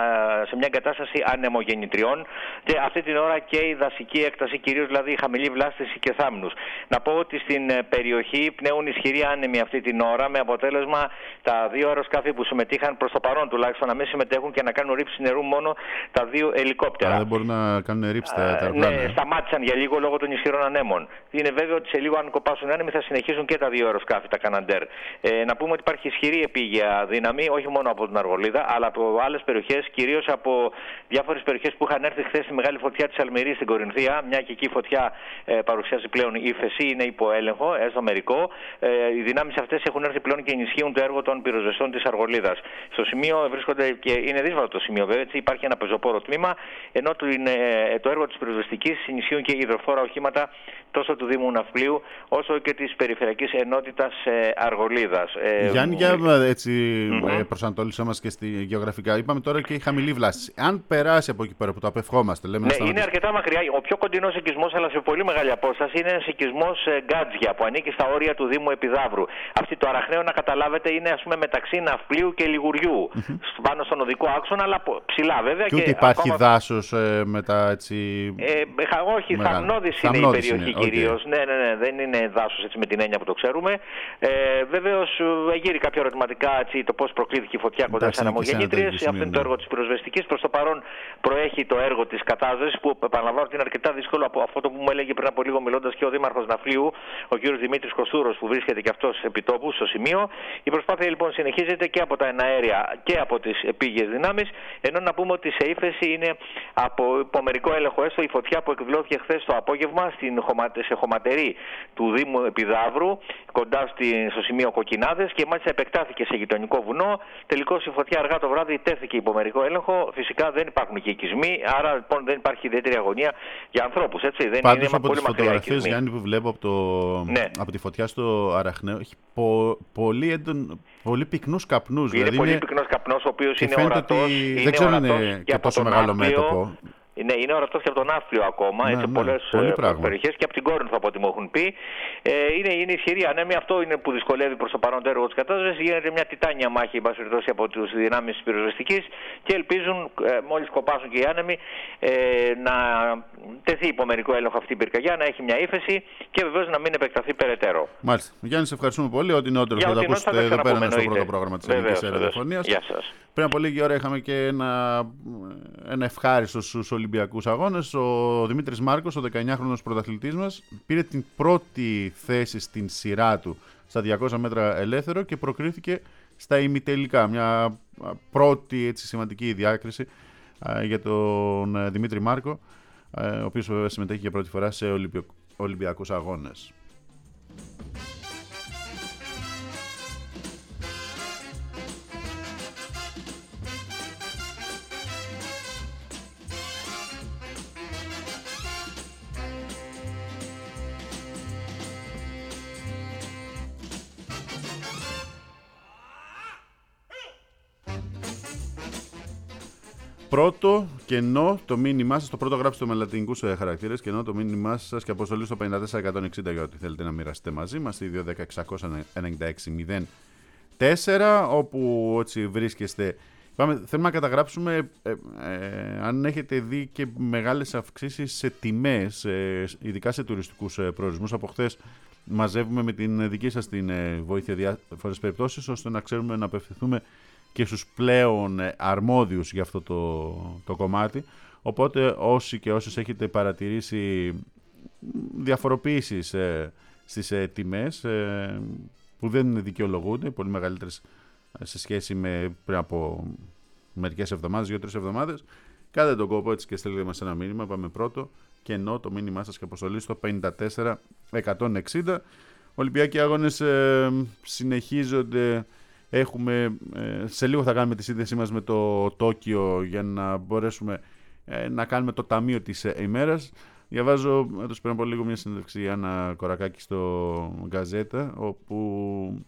σε μια εγκατάσταση ανεμογεννητριών. Και αυτή την ώρα και η δασική έκταση, κυρίως δηλαδή η χαμηλή βλάστηση και θάμνους. Να πω ότι στην περιοχή πνέουν ισχυροί άνεμοι αυτή την ώρα, με αποτέλεσμα τα δύο αεροσκάφη που συμμετείχαν προς το παρόν τουλάχιστον να μην συμμετέχουν και να κάνουν ρήψη νερού μόνο τα δύο ελικόπτερα. Α, δεν μπορούν να κάνουν ρήψη τα αεροπλάνα. Ναι, σταμάτησαν για λίγο λόγω των ισχυρών ανέμων. Είναι βέβαιο ότι σε λίγο, αν κοπάσουν άνεμοι, θα συνεχίσουν και τα δύο αεροσκάφη, τα Καναντέρ. Ε, να πούμε ότι υπάρχει ισχυρή επίγεια δύναμη, όχι μόνο από την Αργολίδα, αλλά από άλλες περιοχές, κυρίως από διάφορες περιοχές που είχαν έρθει χθες στη μεγάλη φωτιά της Αλμυρής στην Κορινθία. Μια και εκεί η φωτιά ε, παρουσιάζει πλέον ύφεση, είναι υπό έλεγχο, έστω μερικό. Ε, οι δυνάμεις αυτές έχουν έρθει πλέον και ενισχύουν το έργο των πυροσβεστών της Αργολίδας. Στο σημείο βρίσκονται και είναι δύσβατο το σημείο, βέβαια, έτσι υπάρχει ένα πεζοπόρο τμήμα, ενώ το, είναι, το έργο της πυροσβεστικής ενισχύουν και υδροφόρα οχήματα τόσο του Δήμου Ναυπλίου όσο και της Περιφερειακής Ενότητας ε, Αργολίδας. Ε, Γιάννη, για έτσι mm-hmm. προσανατολισόμαστε και στη γεωγραφικά. Είπαμε τώρα και η χαμηλή βλάστηση. Αν περάσει από εκεί πέρα που το απευχόμαστε, λέμε. Ναι, είναι αρκετά μακριά. Ο πιο κοντινός οικισμός, αλλά σε πολύ μεγάλη απόσταση, είναι ένας οικισμός ε, Γκάτζια, που ανήκει στα όρια του Δήμου Επιδαύρου. Αυτή το Αραχναίο, να καταλάβετε, είναι ας πούμε μεταξύ Ναυπλίου και Λιγουριού. Mm-hmm. Πάνω στον οδικό άξονα, αλλά ψηλά βέβαια. Και ούτε υπάρχει ακόμα δάσος ε, μετά έτσι. Ε, όχι, θαμνώδης είναι η περιοχή κυρίως. Okay. Ναι, ναι, ναι, δεν είναι δάσος έτσι με την έννοια που το ξέρουμε. Ε, βέβαιως γύρει κάποια ερωτηματικά έτσι, το πώς προκλήθηκε η φωτιά κοντά στις ανεμογεννήτριες. Αυτό είναι το έργο της πυροσβεστικής. Προς το παρόν προέχει το έργο της κατάσβεσης, που επαναλαμβάνω ότι είναι αρκετά δύσκολο από αυτό που μου έλεγε πριν από λίγο μιλώντας και ο Δήμαρχος Ναυπλίου, ο κ. Δημήτρης Κοστούρος, που βρίσκεται και αυτός επί τόπου στο σημείο. Η προσπάθεια λοιπόν συνεχίζεται και από τα εναέρια και από τις επίγειες δυνάμεις. Ενώ να πούμε ότι σε ύφεση είναι από υπομερικό έλεγχο έστω η φωτιά που εκδηλώθηκε χθες το απόγευμα στην χωματε, σε χωματερή του Δήμου Επιδαύρου, κοντά στη, στο σημείο Κοκκινάδες, και μάλιστα επεκτάθηκε σε γειτονικό βουνό. Τελικώς η φωτιά αργά το βράδυ τέθηκε υπομερικό έλεγχο. Φυσικά δεν υπάρχουν και οικισμοί, άρα λοιπόν δεν υπάρχει ιδιαίτερη αγωνία για ανθρώπους. Έτσι. Δεν Πάντως, είναι από πολύ τις φωτογραφίες, Γιάννη, που βλέπω από, το, ναι. από τη φωτιά στο Αραχναίο, έχει πο, πολύ, έντον, πολύ πυκνούς καπνούς. Είναι δηλαδή πολύ είναι... πυκνός καπνός, ο οποίος είναι ορατός. Είναι δεν ξέρω αν είναι και τόσο μεγάλο μέτωπο. Ναι, είναι ορατός και από τον Ναύπλιο ακόμα, ναι, έτσι, ναι, πολλές περιοχές, και από την Κόρινθο από ό,τι μου έχουν πει. Ε, είναι, είναι ισχυρή ανέμη, αυτό είναι που δυσκολεύει προς το παρόν το έργο της κατάστασης. Γίνεται μια τιτάνια μάχη, εν πάση περιπτώσει, από τις δυνάμεις της πυροσβεστικής, και ελπίζουν, ε, μόλις κοπάσουν και οι άνεμοι, ε, να τεθεί υπομερικό έλεγχο αυτή η πυρκαγιά, να έχει μια ύφεση και βεβαίως να μην επεκταθεί περαιτέρω. Μάλιστα. Γιάννη, σε ευχαριστούμε πολύ. Ό,τι νεότερο θα τα ακούσετε εδώ πέρα στο πρώτο πρόγραμμα της Ελληνικής Ραδιοφωνίας. πριν από λίγη ώρα είχαμε και ένα, ένα ευχάριστο στους Ολυμπιακούς Αγώνες. Ο Δημήτρης Μάρκος, ο δεκαεννιάχρονος πρωταθλητής μας, πήρε την πρώτη θέση στην σειρά του στα διακόσια μέτρα ελεύθερο και προκρίθηκε στα ημιτελικά. Μια πρώτη έτσι, σημαντική διάκριση α, για τον Δημήτρη Μάρκο, α, ο οποίος βέβαια συμμετέχει για πρώτη φορά σε Ολυμπιακ... Ολυμπιακούς Αγώνες. Πρώτο κενό το μήνυμά σας, το πρώτο γράψτε με λατινικούς χαρακτήρες, κενό το μήνυμά σας και αποστολή στο πενήντα τέσσερα εκατόν εξήντα για ό,τι θέλετε να μοιραστείτε μαζί μας, στη δύο ένα μηδέν εξακόσια ενενήντα έξι μηδέν τέσσερα, όπου έτσι βρίσκεστε. Πάμε, θέλουμε να καταγράψουμε ε, ε, αν έχετε δει και μεγάλες αυξήσεις σε τιμές, ε, ειδικά σε τουριστικούς ε, προορισμούς. Από χθες μαζεύουμε με την δική σας την ε, βοήθεια διάφορες περιπτώσεις, ώστε να ξέρουμε να απευθυνθούμε και στους πλέον αρμόδιους για αυτό το, το κομμάτι. Οπότε όσοι και όσες έχετε παρατηρήσει διαφοροποίησεις ε, στις ε, τιμές ε, που δεν δικαιολογούνται, πολύ μεγαλύτερες ε, σε σχέση με πριν από μερικές εβδομάδες, δύο-τρεις εβδομάδες, κάντε τον κόπο έτσι και στείλτε μας ένα μήνυμα. Πάμε πρώτο και ενώ το μήνυμά σας και αποστολή στο πενήντα τέσσερα εκατόν εξήντα. Ολυμπιακοί Αγώνες ε, συνεχίζονται. Έχουμε, σε λίγο θα κάνουμε τη σύνδεσή μας με το Τόκιο για να μπορέσουμε να κάνουμε το ταμείο της ημέρας. Διαβάζω έτος πριν από λίγο μια συνέντευξη Άννα Κορακάκη στο Γκαζέτα, όπου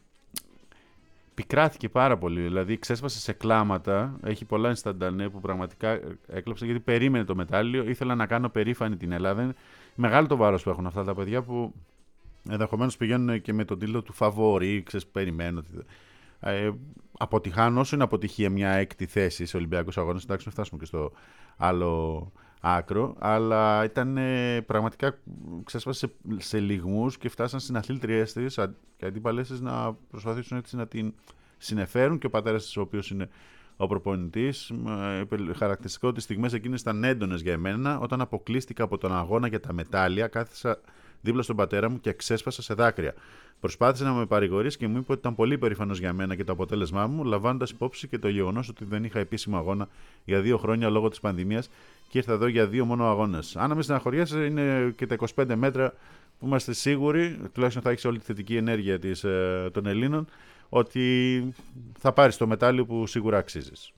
πικράθηκε πάρα πολύ, δηλαδή ξέσπασε σε κλάματα, έχει πολλά инσταντανέ που πραγματικά έκλαψε γιατί περίμενε το μετάλλιο, ήθελα να κάνω περήφανη την Ελλάδα. Είναι μεγάλο το βάρος που έχουν αυτά τα παιδιά που ενδεχομένως πηγαίνουν και με τον τίτλο του φαβόρι, ξέρεις, περιμένω. Ε, αποτυχάνουν όσο είναι αποτυχία μια έκτη θέση σε Ολυμπιακούς Αγώνες. Εντάξει, να φτάσουμε και στο άλλο άκρο, αλλά ήταν ε, πραγματικά ξέσπασε σε, σε λιγμούς και φτάσαν στην αθλήτριές της και αντίπαλές της να προσπαθήσουν έτσι να την συνεφέρουν, και ο πατέρας της, ο οποίος είναι ο προπονητής. Ε, χαρακτηριστικό ότι στιγμές εκείνες ήταν έντονες για εμένα. Όταν αποκλείστηκα από τον αγώνα για τα μετάλλια, κάθισα δίπλα στον πατέρα μου και ξέσπασα σε δάκρυα. Προσπάθησε να με παρηγορήσει και μου είπε ότι ήταν πολύ περήφανος για μένα και το αποτέλεσμά μου, λαμβάνοντας υπόψη και το γεγονός ότι δεν είχα επίσημο αγώνα για δύο χρόνια λόγω της πανδημίας και ήρθα εδώ για δύο μόνο αγώνες. Αν με στεναχωριέσαι, είναι και τα είκοσι πέντε μέτρα που είμαστε σίγουροι, τουλάχιστον θα έχεις όλη τη θετική ενέργεια της, ε, των Ελλήνων, ότι θα πάρεις το μετάλλιο που σίγουρα αξίζεις.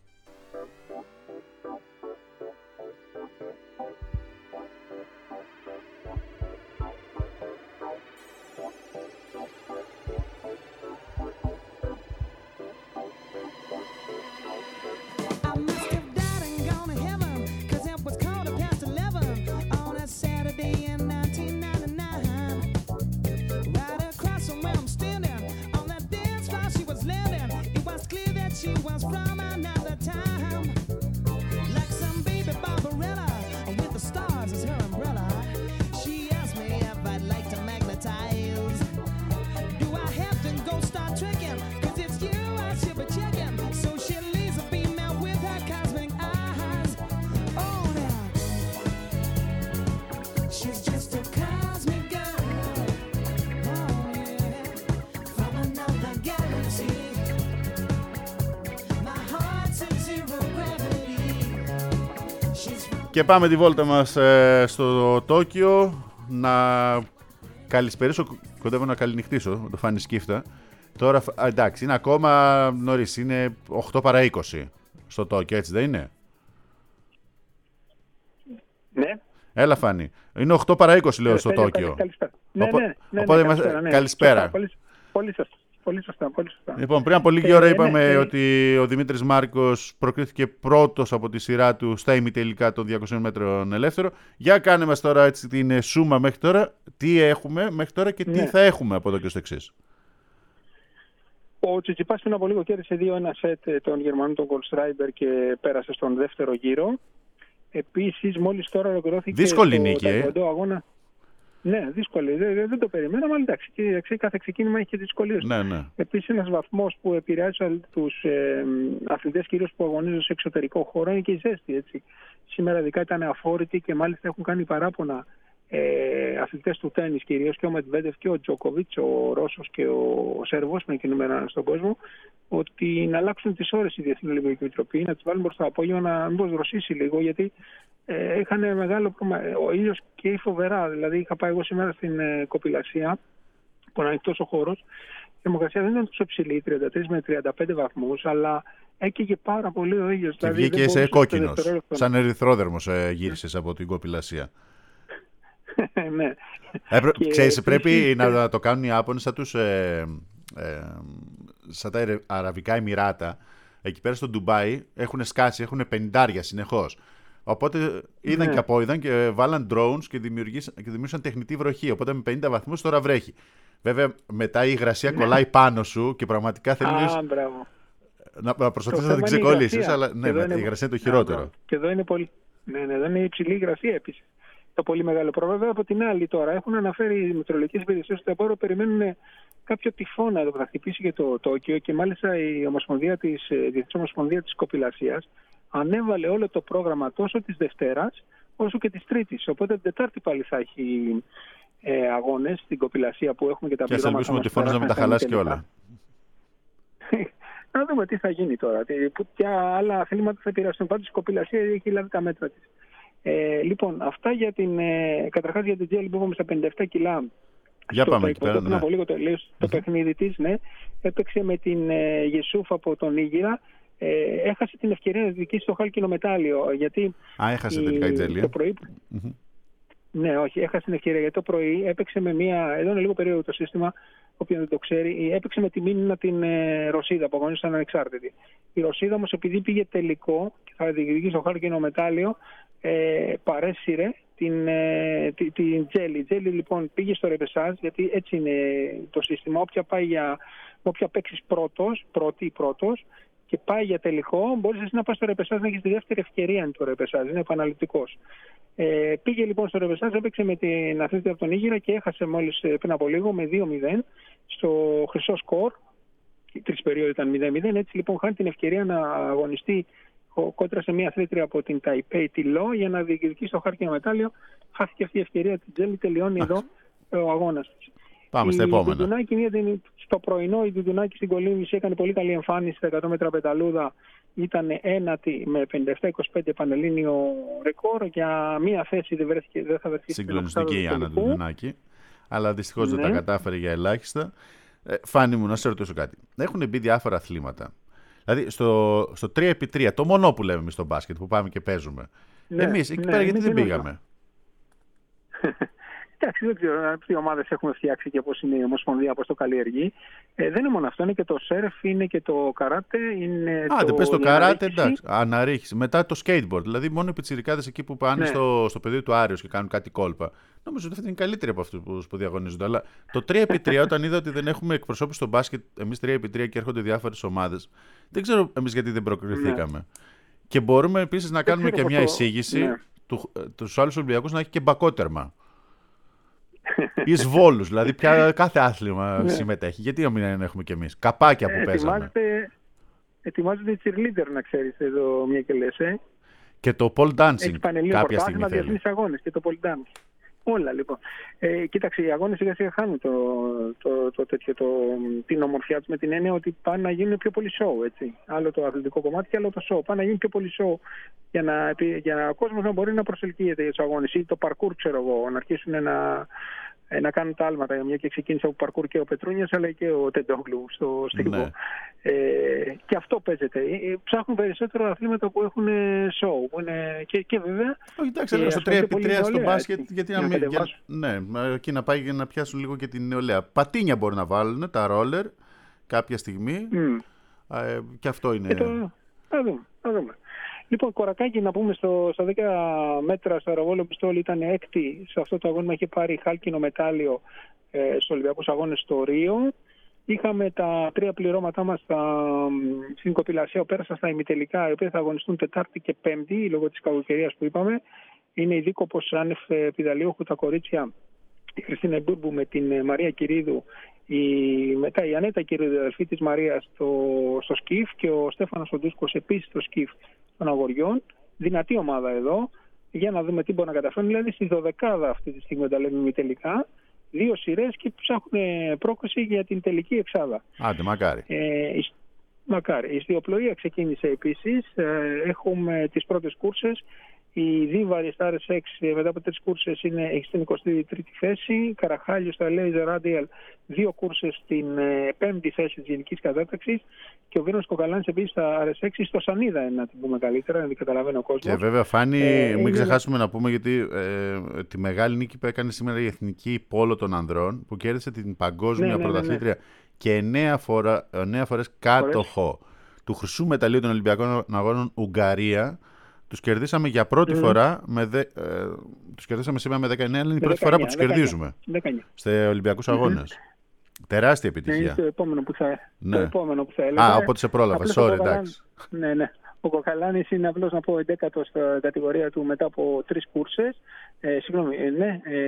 Και πάμε τη βόλτα μας ε, στο Τόκιο. Να καλησπερίσω, κοντεύω να καληνυχτήσω το Φάνη Σκύφτα. Τώρα, α, εντάξει, είναι ακόμα νωρίς, είναι οκτώ παρά είκοσι στο Τόκιο, έτσι δεν είναι? Ναι. Έλα Φάνη, είναι οκτώ παρά είκοσι λέω στο Τόκιο. Καλησπέρα. Ναι, Οπό... ναι, ναι, Οπότε ναι, καλησπέρα, ναι. Καλησπέρα. Πολύ, πολύ σωστά. Πολύ σωστά, πολύ σωστά. Λοιπόν, πριν από λίγη ώρα ε, είπαμε ναι, ότι ο Δημήτρης Μάρκος προκρίθηκε πρώτος από τη σειρά του στα ημιτελικά των διακοσίων μέτρων ελεύθερο. Για κάνε μας τώρα έτσι την σούμα μέχρι τώρα. Τι έχουμε μέχρι τώρα και τι ναι. θα έχουμε από εδώ και στο εξής. Ο Τσιτσιπάς πριν από λίγο κέρδισε δύο ένα σετ των Γερμανών, τον Goldschreiber, και πέρασε στον δεύτερο γύρο. Επίσης, μόλις τώρα ολοκληρώθηκε δύσκολη νίκη, ε. αγώνα. Ναι, δύσκολη. Δεν, δεν το περιμέναμε, αλλά εντάξει, και, κάθε ξεκίνημα έχει και δυσκολίες. Ναι, ναι. Επίσης, ένας βαθμός που επηρεάζει τους ε, αθλητές κυρίως που αγωνίζονται σε εξωτερικό χώρο είναι και η ζέστη. Έτσι. Σήμερα ειδικά ήταν αφόρητοι και μάλιστα έχουν κάνει παράπονα ε, αθλητές του τένις κυρίως, και ο Μετβέντεφ και ο Τζόκοβιτς, ο Ρώσος και ο Σέρβος, με εκείνο ένα στον κόσμο, ότι να αλλάξουν τις ώρες η Διεθνή Ολυμπιακή Επιτροπή, να τις βάλουν προς το απόγευμα, να μήπως δροσίσει λίγο, γιατί ε, είχαν μεγάλο πρόβλημα. Ο ήλιος καίει φοβερά. Δηλαδή, είχα πάει εγώ σήμερα στην ε, Κοπηλασία, που είναι ανοιχτός ο χώρος. Η θερμοκρασία δεν ήταν τόσο υψηλή, τριάντα τρεις με τριάντα πέντε βαθμούς, αλλά έκαιγε πάρα πολύ ο ήλιος. Και δηλαδή, βγήκε σε κόκκινος, σαν ερυθρόδερμος ε, γύρισες από την Κοπηλασία. Ναι. Έπρε... Ξέρεις, πρέπει να το κάνουν οι Ιάπωνες σαν, τους, ε, ε, σαν τα Αραβικά Εμιράτα. Εκεί πέρα στο Ντουμπάι έχουν σκάσει, έχουν πενηντάρια συνεχώς. Οπότε είδαν ναι. και απόειδαν και βάλαν drones και, και δημιούργησαν τεχνητή βροχή. Οπότε με πενήντα βαθμούς τώρα βρέχει. Βέβαια μετά η υγρασία ναι. κολλάει πάνω σου και πραγματικά θέλεις να, να προσπαθείς να την ξεκολλήσεις. Αλλά ναι, με, είναι... η υγρασία είναι το χειρότερο. Α, και εδώ είναι, πολύ... ναι, ναι, εδώ είναι υψηλή υγρασία επίσης. Το πολύ μεγάλο πρόβλημα. Βέβαια από την άλλη τώρα έχουν αναφέρει οι μετεωρολογικές υπηρεσίες στο εμπόριο, περιμένουν κάποιο τυφώνα που θα χτυπήσει και το Τόκιο, και μάλιστα η Ομοσπονδία της, Διεθνής Ομοσπονδία της Κοπηλασίας ανέβαλε όλο το πρόγραμμα τόσο της Δευτέρας όσο και της Τρίτης. Οπότε την Τετάρτη πάλι θα έχει ε, αγώνες στην Κοπηλασία που έχουμε και τα πληρώματα. Και ας ελπίσουμε ότι τυφώνας να μεταχαλάσει και όλα. Να δούμε τι θα γίνει τώρα. Ποια άλλα αθλήματα θα επηρεαστούν. Πάντως η Κοπηλασία έχει λάβει τα μέτρα της. Ε, λοιπόν, αυτά για την, ε, καταρχάς για την Τζέλη που είπαμε στα πενήντα επτά κιλά. Για πάμε εκεί πέρα, ναι. Από λίγο το, λέω, το mm-hmm. παιχνίδι της, ναι. Έπαιξε με την ε, Γεσούφ από τον Ήγηρα. Ε, έχασε την ευκαιρία να διεκδικήσει το χάλκινο μετάλλιο. Γιατί Α, έχασε τελικά η Τζέλη. Το πρωί... mm-hmm. Ναι, όχι, έχασε την ευκαιρία γιατί το πρωί έπαιξε με μία. Εδώ είναι λίγο περίεργο το σύστημα, όποιον δεν το ξέρει. Έπαιξε με τη Μίνινα την ε, Ρωσίδα που αγωνίζονταν ανεξάρτητη. Η Ρωσίδα όμως, επειδή πήγε τελικό και θα διεκδικήσει το χάλκινο μετάλλιο, ε, παρέσυρε την, ε, την, την Τζέλη. Η Τζέλη λοιπόν πήγε στο ρεπεσάζ, γιατί έτσι είναι το σύστημα. Όποια, πάει για, όποια παίξεις πρώτος, πρώτη ή πρώτος, και πάει για τελικό, μπορείς εσύ να πας στο ρεπεσάζ να έχεις τη δεύτερη ευκαιρία είναι το ρεπεσάζ, είναι επαναληπτικός. Ε, πήγε λοιπόν στο ρεπεσάζ, έπαιξε με την αθλήτρια από τον Ήγηρα και έχασε μόλις πριν από λίγο με δύο μηδέν στο χρυσό σκορ. Η τρίτη περίοδο ήταν μηδέν μηδέν, έτσι λοιπόν χάνει την ευκαιρία να αγωνιστεί κόντρα σε μια αθλήτρια από την Ταϊπέι, τη Λό, για να διεκδικήσει το χάλκινο μετάλλιο. Χάθηκε αυτή η ευκαιρία της Τζέλη, τελειώνει εδώ ο αγώνας της. Πάμε στα επόμενα. Στο πρωινό η Δουντουνάκη στην κολύμβηση έκανε πολύ καλή εμφάνιση στα εκατό μέτρα πεταλούδα. Ήταν ένατη με πενήντα επτά είκοσι πέντε πανελλήνιο ρεκόρ. Για μία θέση δεν, βρέθηκε, δεν θα βρεθεί. Συγκλονιστική η Άννα Δουντουνάκη. Αλλά δυστυχώς ναι. δεν τα κατάφερε για ελάχιστα. Ε, Φάνη μου, να σε ρωτήσω κάτι. Έχουν μπει διάφορα αθλήματα. Δηλαδή στο, στο τρία επί τρία, το μονό που λέμε εμείς στο μπάσκετ που πάμε και παίζουμε. Ναι, εμείς εκεί ναι, πέρα γιατί δεν πήγαμε. Εντάξει, δεν ξέρω τι ομάδες έχουμε φτιάξει και πώς είναι η Ομοσπονδία, πώς το καλλιεργεί. Ε, δεν είναι μόνο αυτό, είναι και το σερφ, είναι και το καράτε. Είναι Α, δεν πες το καράτε, εντάξει. Αναρρίχηση. Μετά το skateboard. Δηλαδή, μόνο οι πιτσιρικάδες εκεί που πάνε ναι. στο, στο πεδίο του Άριος και κάνουν κάτι κόλπα. Νομίζω ότι αυτή είναι καλύτερη από αυτούς που, που διαγωνίζονται. Αλλά το τρία επί τρία, όταν είδα ότι δεν έχουμε εκπροσώπους στο μπάσκετ, εμείς τρία επί τρία και έρχονται διάφορες ομάδες, δεν ξέρω εμείς γιατί δεν προκριθήκαμε. Ναι. Και μπορούμε επίσης να κάνουμε και μια το... εισήγηση ναι. του, τους άλλους Ολυμπιακούς να έχει και μπακότερμα. Εις βόλους, δηλαδή πια κάθε άθλημα ναι. συμμετέχει. Γιατί να μην έχουμε κι εμείς καπάκια που ε, παίζαμε. Ετοιμάζονται οι cheerleader, να ξέρεις, εδώ μια και λες. Ε. Και το pole dancing κάποια στιγμή θέλει. Διεθνείς αγώνες και το pole dancing. Όλα λοιπόν. Ε, κοίταξε, οι αγώνες σιγά σιγά χάνουν το, το, το, το, το, την ομορφιά τους με την έννοια ότι πάνε να γίνουν πιο πολύ show. Έτσι. Άλλο το αθλητικό κομμάτι και άλλο το show. Πάνε να γίνουν πιο πολύ show για να, για να ο κόσμος να μπορεί να προσελκύεται για τους αγώνες. Ή το parkour, ξέρω εγώ, να αρχίσουν να, να κάνουν τα άλματα. Μια και ξεκίνησε από parkour και ο Πετρούνιας αλλά και ο Τεντόγλου στο στίβο. Ναι. Ε, και αυτό παίζεται. Ψάχνουν περισσότερο αθλήματα που έχουν show. Που είναι, και, και βέβαια. Όχι, εντάξει, αλλά στο τρία επί τρία στο μπάσκετ, γιατί να μην. Για, ναι, εκεί να πάει για να πιάσουν λίγο και την νεολαία. Πατίνια μπορεί να βάλουν, τα ρόλερ κάποια στιγμή. Mm. Ε, και αυτό είναι. Και το, θα δούμε, θα δούμε. Λοιπόν, Κορακάκι, να πούμε στο, στα δέκα μέτρα στο αεροβόλο πιστόλι ήταν έκτη σε αυτό το αγώνα. Είχε πάρει χάλκινο μετάλλιο ε, στους Ολυμπιακούς Αγώνες στο Ρίο. Είχαμε τα τρία πληρώματά μας στα, στην Κοπηλασία, πέρασαν στα ημιτελικά, οι οποίοι θα αγωνιστούν Τετάρτη και Πέμπτη, λόγω της κακοκαιρίας που είπαμε. Είναι η Δίκοπος Άνευ Πιδαλίωχου, τα κορίτσια τη Χριστίνα Εμπούρμπου με την Μαρία Κυρίδου, η, μετά η Ανέτα Κυρίδου, η αδελφή της Μαρίας, στο, στο σκιφ, και ο Στέφανος Οντούσκος επίσης στο σκιφ των αγοριών. Δυνατή ομάδα εδώ, για να δούμε τι μπορεί να καταφέρουν. Δηλαδή στη δωδεκάδα αυτή τη στιγμή τα λέμε τελικά, δύο σειρές και ψάχνουν πρόκριση για την τελική εξάδα. Άντε, μακάρι. Ε, η, μακάρι. Η ιστιοπλοεία ξεκίνησε επίσης. Ε, έχουμε τις πρώτες κούρσες. Η Δίβα Αριστάρ ες εξ μετά από τρεις κούρσες είναι, έχει στην εικοστή τρίτη θέση. Καραχάλιο στα Laser Radial, δύο κούρσες στην ε, πέμπτη θέση της γενικής κατάταξης. Και ο Βίρονος Κοκαλάνης επίσης στα αρ ες εξ στο Σανίδα είναι, να την πούμε καλύτερα, να την καταλαβαίνει ο κόσμος. Και βέβαια, Φάνη, ε, μην είναι... ξεχάσουμε να πούμε, γιατί ε, τη μεγάλη νίκη που έκανε σήμερα η Εθνική Πόλο των Ανδρών, που κέρδισε την παγκόσμια ναι, ναι, πρωταθλήτρια ναι, ναι. και εννέα, φορά, εννέα φορές κάτοχο του χρυσού μεταλλείου των Ολυμπιακών Αγώνων Ουγγαρία. Τους κερδίσαμε για πρώτη mm. φορά, με δε, ε, τους κερδίσαμε σήμερα με δεκαεννέα, αλλά είναι η πρώτη φορά που τους κερδίζουμε σε Ολυμπιακούς Αγώνες. Mm-hmm. Τεράστια επιτυχία. Είναι το επόμενο που θα, ναι. το επόμενο που θα έλεγα. Α, οπότε σε πρόλαβα. Sorry, εντάξει. Ναι, ναι. Ο Κοκαλάνης είναι, απλώς να πω, εντέκατος στην κατηγορία του μετά από τρεις κούρσες. Ε, συγγνώμη, ναι, ε,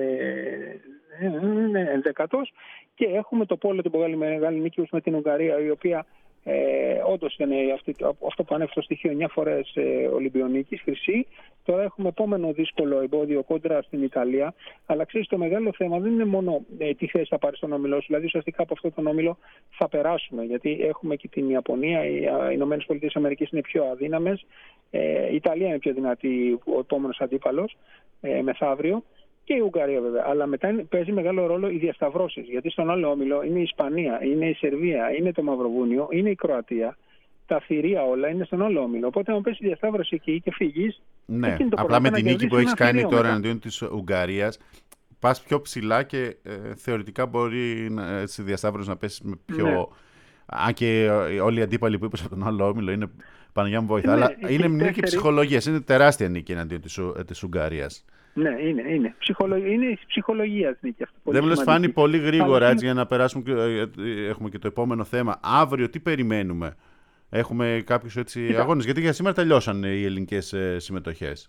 ε, ναι, ενδέκατος. Και έχουμε το πόλο, την μεγάλη, μεγάλη νίκη με την Ουγγαρία, η οποία Ε, όντως είναι αυτή, αυτό που ανέφερε στο στοιχείο, εννιά φορές ε, Ολυμπιονίκης, χρυσή. Τώρα έχουμε επόμενο δύσκολο εμπόδιο κόντρα στην Ιταλία. Αλλά ξέρεις, το μεγάλο θέμα δεν είναι μόνο ε, τι θέση θα πάρει στον όμιλο σου. Δηλαδή, ουσιαστικά από αυτόν τον όμιλο θα περάσουμε. Γιατί έχουμε και την Ιαπωνία, οι Ηνωμένες Πολιτείες Αμερικής είναι πιο αδύναμες. Ε, η Ιταλία είναι πιο δυνατή, ο επόμενος αντίπαλος ε, μεθαύριο. Και η Ουγγαρία βέβαια. Αλλά μετά παίζει μεγάλο ρόλο οι διασταυρώσεις. Γιατί στον άλλο όμιλο είναι η Ισπανία, είναι η Σερβία, είναι το Μαυροβούνιο, είναι η Κροατία. Τα θηρία όλα είναι στον άλλο όμιλο. Οπότε, αν πέσει η διασταύρωση εκεί και φύγει. Ναι, απλά με την νίκη που έχει κάνει τώρα εναντίον της Ουγγαρίας, πας πιο ψηλά και ε, θεωρητικά μπορεί να, στη διασταύρωση να πέσει με πιο. Ναι. Αν και όλοι οι αντίπαλοι που είπες από τον άλλο όμιλο είναι Παναγιά μου βοηθά. Ναι, αλλά είναι νίκη τέσσερι... ψυχολογίας. Είναι τεράστια νίκη εναντίον της, της Ουγγαρίας. Ναι, είναι, είναι. Ψυχολογία, είναι η ψυχολογία νίκη αυτό. Δεν μου λες, Φάνη, πολύ γρήγορα έτσι, για να περάσουμε. Έχουμε και το επόμενο θέμα. Αύριο τι περιμένουμε? Έχουμε κάποιους έτσι Κοίτα. αγώνες? Γιατί για σήμερα τελειώσαν οι ελληνικές συμμετοχές.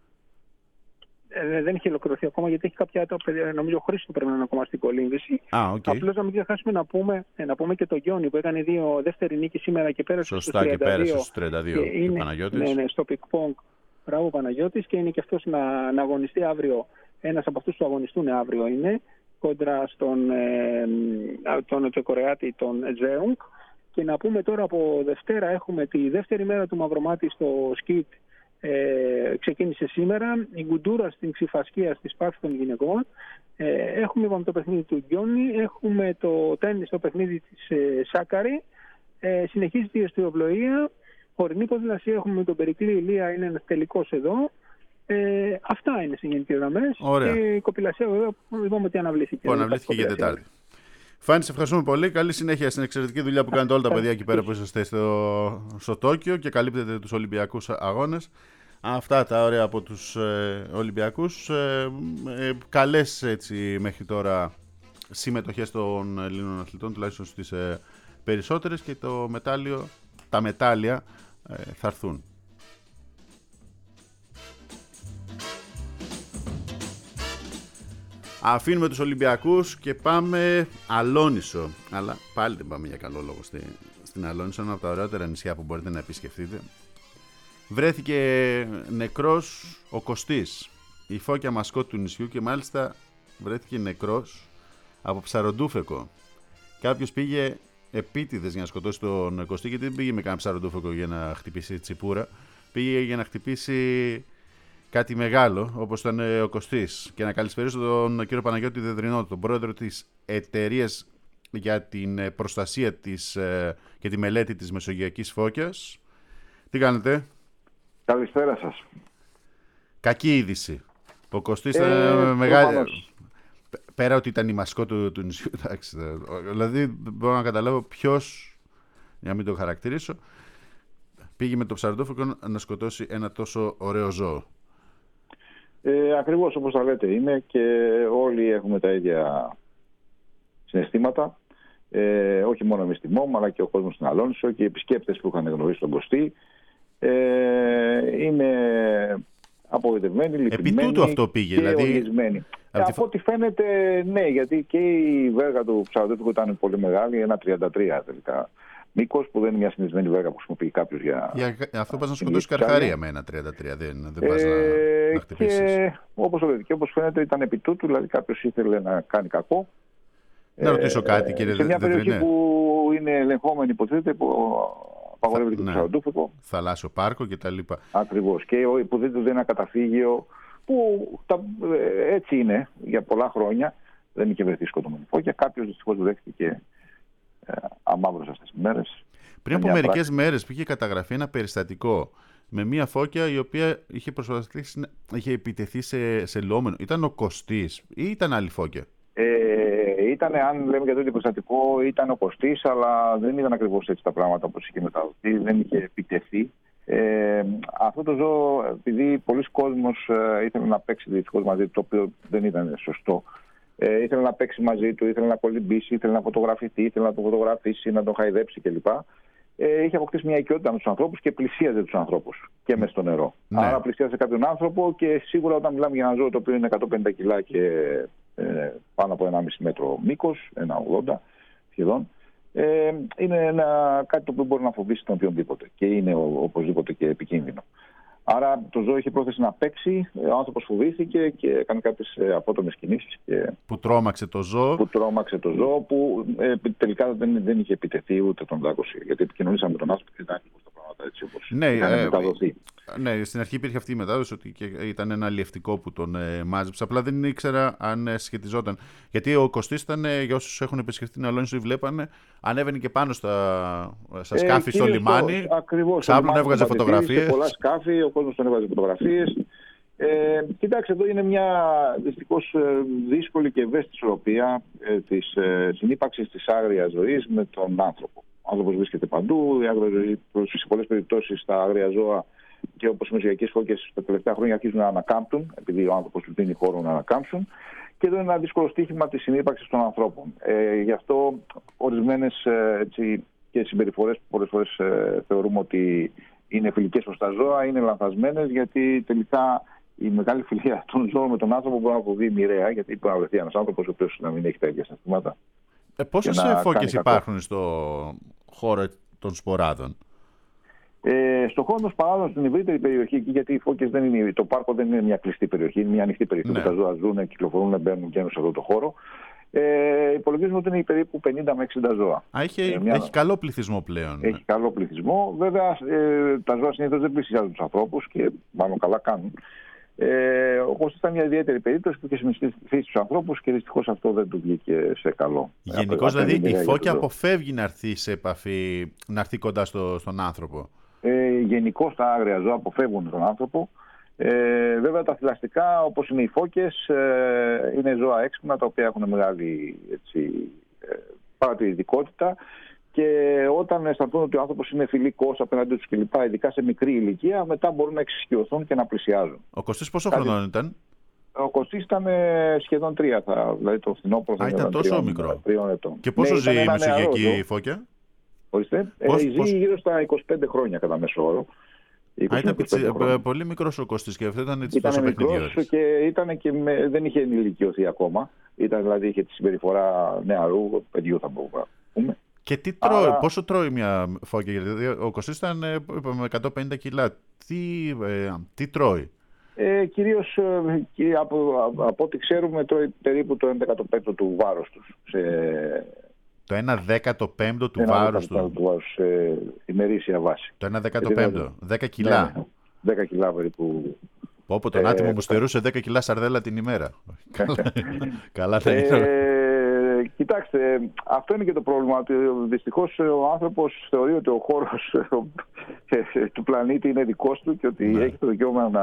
Ε, δεν έχει ολοκληρωθεί ακόμα, γιατί έχει κάποια άτομα. Νομίζω ο Χρήστος πρέπει να είναι ακόμα στην κολύμβηση. Ah, okay. Απλώς να μην ξεχάσουμε να πούμε, να πούμε και τον Γιόνι που έκανε δύο, δεύτερη νίκη σήμερα και πέρασε στους τριάντα δύο. Σωστά, και πέρασε στους τριάντα δύο. Και είναι, Παναγιώτης. Ναι, ναι, στο πικ-πονγκ. Μπράβο Παναγιώτης, και είναι και αυτός να, να αγωνιστεί αύριο. Ένας από αυτούς που αγωνιστούν αύριο είναι κόντρα στον ε, τον, τον Κορεάτη, τον Τζέουγκ. Και να πούμε τώρα από Δευτέρα έχουμε τη δεύτερη μέρα του Μαυρομάτη στο σκιτ. Ε, ξεκίνησε σήμερα. Η Γκουντούρα στην Ξηφασκία στη Σπάθη των γυναικών. Ε, έχουμε είπαμε, το παιχνίδι του Γκιόνι. Έχουμε το τέννις, το παιχνίδι της ε, Σάκαρη. Ε, συνεχίζεται η αστιοπλοεία. Ορεινή ποδηλασία έχουμε με τον Περικλή Ηλία, είναι ένας τελικός εδώ. Ε, αυτά είναι στις γενικές γραμμές. Και η κοπηλασία βέβαια είπαμε ότι αναβλήθηκε. Που αναβλήθηκε για Τετάρτη. Φάνη, σε ευχαριστούμε πολύ. Καλή συνέχεια στην εξαιρετική δουλειά που κάνετε όλα τα παιδιά εκεί πέρα που είσαστε στο, στο Τόκιο και καλύπτετε τους Ολυμπιακούς αγώνες. Αυτά τα ωραία από τους ε, Ολυμπιακούς. Ε, ε, καλές έτσι μέχρι τώρα συμμετοχές των Ελλήνων αθλητών, τουλάχιστον στις ε, περισσότερες, και το μετάλλιο, τα μετάλλια ε, θα έρθουν. Αφήνουμε τους Ολυμπιακούς και πάμε Αλόνισο. Αλλά πάλι δεν πάμε για καλό λόγο στη, στην Αλόνισο, ένα από τα ωραιότερα νησιά που μπορείτε να επισκεφτείτε. Βρέθηκε νεκρός ο Κωστής, η φώκια μασκότ του νησιού, και μάλιστα βρέθηκε νεκρός από ψαροντούφεκο. Κάποιος πήγε επίτηδες για να σκοτώσει τον Κωστή, γιατί δεν πήγε με κανένα ψαροντούφεκο για να χτυπήσει τσιπούρα. Πήγε για να χτυπήσει κάτι μεγάλο, όπως ήταν ο Κωστής. Και να καλησπερίσω τον κύριο Παναγιώτη Δεδρινό, τον πρόεδρο της εταιρείας για την προστασία της και τη μελέτη της μεσογειακής φώκιας. Τι κάνετε? Καλησπέρα σας. Κακή είδηση. Ο Κωστής ήταν ε, μεγάλη. Πέρα ότι ήταν η μασκό του, του νησιού, εντάξει, δηλαδή μπορώ να καταλάβω ποιος, για να μην το χαρακτηρίσω, πήγε με το ψαροντόφωκο να σκοτώσει ένα τόσο ωραίο ζώο. Ε, ακριβώς όπως τα λέτε είναι, και όλοι έχουμε τα ίδια συναισθήματα. Ε, όχι μόνο εμείς στη ΜΟΜ, αλλά και ο κόσμος στην Αλόνισο και οι επισκέπτες που είχαν γνωρίσει τον Κωστή. Ε, είναι απογοητευμένοι, λυπημένοι. Επί τούτου αυτό πήγε, και δηλαδή. οργισμένοι. Από, από ό,τι φαίνεται, ναι, γιατί και η βέργα του Σαββατοκύριακου ήταν πολύ μεγάλη, ένα τριάντα τρία τελικά. Μήκος, που δεν είναι μια συνηθισμένη βέργα που χρησιμοποιεί κάποιο για. Για αυτό πας να σκοτώσει καρχαρία με ένα τριάντα τρία. Δεν, δεν πας ε, να, να χτυπήσεις. Και όπως και όπως φαίνεται ήταν επί τούτου, δηλαδή κάποιος ήθελε να κάνει κακό. Να ρωτήσω κάτι, κύριε Σε μια Δετρινέ. περιοχή που είναι ελεγχόμενη, υποτίθεται, που απαγορεύεται και το Σαββατόφικο. Θαλάσσιο πάρκο κτλ. Ακριβώς. Και υποτίθεται ότι είναι ένα καταφύγιο που τα, έτσι είναι για πολλά χρόνια. Δεν είχε βρεθεί σκοτωμένη φώκια. Κάποιος δυστυχώς δέχτηκε ε, αμαύρωσε αυτές τις μέρες. Πριν από μερικές πράξη. μέρες πήγε καταγραφεί ένα περιστατικό με μια φώκια η οποία είχε προσπαθήσει, είχε επιτεθεί σε, σε λόμενο. Ήταν ο Κωστής ή ήταν άλλη φώκια? Ε, ήταν, αν λέμε για το ίδιο περιστατικό, ήταν ο Κωστής, αλλά δεν ήταν ακριβώς έτσι τα πράγματα όπως είχε μεταδοθεί, δεν είχε επιτεθεί. Ε, αυτό το ζώο, επειδή πολλοί κόσμος ε, ήθελε να παίξει δυστυχώς μαζί του, το οποίο δεν ήταν σωστό, ε, ήθελε να παίξει μαζί του, ήθελε να κολυμπήσει, ήθελε να φωτογραφηθεί, ήθελε να τον φωτογραφίσει, να τον χαϊδέψει κλπ. Ε, είχε αποκτήσει μια οικειότητα με τους ανθρώπους και πλησίαζε τους ανθρώπους και μες στο νερό. Ναι. Άρα πλησίαζε κάποιον άνθρωπο και σίγουρα όταν μιλάμε για ένα ζώο το οποίο είναι εκατόν πενήντα κιλά και ε, πάνω από ένα κόμμα πέντε μέτρο μήκος, ένα ογδόντα σχεδόν, ε, είναι ένα, κάτι το οποίο μπορεί να φοβήσει τον οποιονδήποτε και είναι οπωσδήποτε και επικίνδυνο. Άρα το ζώο είχε πρόθεση να παίξει, ο άνθρωπος φοβήθηκε και έκανε κάποιες απότομες κινήσεις. Και που τρόμαξε το ζώο. Που τρόμαξε το ζώο, που ε, τελικά δεν, δεν είχε επιτεθεί ούτε τον δάκωσε. Γιατί επικοινωνήσαμε με τον άνθρωπο και δεν άκουγε τα πράγματα έτσι όπως ναι, ήταν ε, μεταδοθεί. Ναι, στην αρχή υπήρχε αυτή η μετάδοση ότι και ήταν ένα αλλιευτικό που τον ε, μάζεψε. Απλά δεν ήξερα αν ε, σχετιζόταν. Γιατί ο Κωστής ήταν, ε, για όσους έχουν επισκεφτεί την Αλόνισο ή βλέπανε, ανέβαινε και πάνω στα, στα σκάφη ε, στο λιμάνι. Ξάπλωνε, έβγαζε φωτογραφίες. Σε πολλά σκάφη, ο κόσμος τον έβγαζε φωτογραφίες. Ε, κοιτάξτε, εδώ είναι μια δυστυχώς δύσκολη και ευαίσθητη ισορροπία ε, της ε, συνύπαρξης της άγριας ζωής με τον άνθρωπο. Ο άνθρωπος βρίσκεται παντού, η άγρια ζωή σε πολλές περιπτώσεις τα άγρια ζώα και όπως οι μεσογειακές φώκες τα τελευταία χρόνια αρχίζουν να ανακάμπτουν, επειδή ο άνθρωπος του δίνει χώρο να ανακάμψουν. Και εδώ είναι ένα δύσκολο στίχημα της συνύπαρξης των ανθρώπων. Ε, γι' αυτό ορισμένες ε, έτσι, και συμπεριφορές που πολλές φορές ε, θεωρούμε ότι είναι φιλικές προς τα ζώα είναι λανθασμένες, γιατί τελικά η μεγάλη φιλία των ζώων με τον άνθρωπο μπορεί να αποβεί μοιραία, γιατί μπορεί να βρεθεί ένας άνθρωπος ο οποίος να μην έχει τα ίδια συναισθήματα. Ε, πόσες φώκες υπάρχουν στο χώρο των σποράδων? Ε, στον χώρο των σποράδων, στην ευρύτερη περιοχή, γιατί οι φώκες δεν είναι, το πάρκο δεν είναι μια κλειστή περιοχή, είναι μια ανοιχτή περιοχή, ναι, που τα ζώα ζουν, κυκλοφορούν, μπαίνουν και σε αυτό το χώρο. Ε, υπολογίζουμε ότι είναι περίπου πενήντα με εξήντα ζώα. Α, έχει, ε, μια... έχει καλό πληθυσμό πλέον. Έχει καλό πληθυσμό. Βέβαια, ε, τα ζώα συνήθως δεν πλησιάζουν τους ανθρώπους και μάλλον καλά κάνουν. Ε, Όπως ήταν μια ιδιαίτερη περίπτωση που είχε συνηθίσει στους ανθρώπους και δυστυχώς αυτό δεν του βγήκε σε καλό. Γενικώς δηλαδή η φώκια αποφεύγει να έρθει σε επαφή, να έρθει κοντά στο, στον άνθρωπο. Ε, Γενικώς τα άγρια ζώα αποφεύγουν τον άνθρωπο. Ε, βέβαια τα θηλαστικά, όπως είναι οι φώκες, ε, είναι ζώα έξυπνα τα οποία έχουν μεγάλη έτσι, ε, παρατηρητικότητα και όταν αισθανθούν ότι ο άνθρωπος είναι φιλικός απέναντί τους κλπ, ειδικά σε μικρή ηλικία, μετά μπορούν να εξοικειωθούν και να πλησιάζουν. Ο Κωστής πόσο Κάτι... χρονών ήταν? Ο Κωστής ήταν σχεδόν τρία, θα, δηλαδή το φθινόπωρο. Α, ήταν τόσο τριών, μικρό. Τριών ετών. Και πόσο ναι, ζει η μεσογειακή φώκια? Ορίστε, Πώς, ε, ζει πώς... γύρω στα είκοσι πέντε χρόνια κατά μέσο όρο. Α, ήταν πιτσι, πολύ μικρός ο Κωστής και αυτό ήταν έτσι τόσο παιχνιδιώτης. Και, ήταν και με, δεν είχε ενηλικιωθεί ακόμα. Ήταν, δηλαδή είχε τη συμπεριφορά νεαρού παιδιού, θα μπορούμε να πούμε. Και τι τρώει, Άρα... πόσο τρώει μια φώκια? Γιατί ο Κωστής ήταν με εκατόν πενήντα κιλά. Τι, ε, τι τρώει? Ε, κυρίως ε, από, από ό,τι ξέρουμε τρώει περίπου το ένα δεκατοπέμπτο του βάρους τους. Σε... Το ένα δέκατο πέμπτο του βάρους του. του βάρους σε ημερήσια βάση. Το ένα δέκατο πέμπτο. δέκα κιλά. Ναι, δέκα κιλά περίπου. Όπου τον ε, άτιμο μου στερούσε δέκα κιλά σαρδέλα την ημέρα. Καλά θα είναι. Ε, κοιτάξτε, αυτό είναι και το πρόβλημα. Ότι δυστυχώς ο άνθρωπος θεωρεί ότι ο χώρος του πλανήτη είναι δικός του και ότι ναι. έχει το δικαίωμα να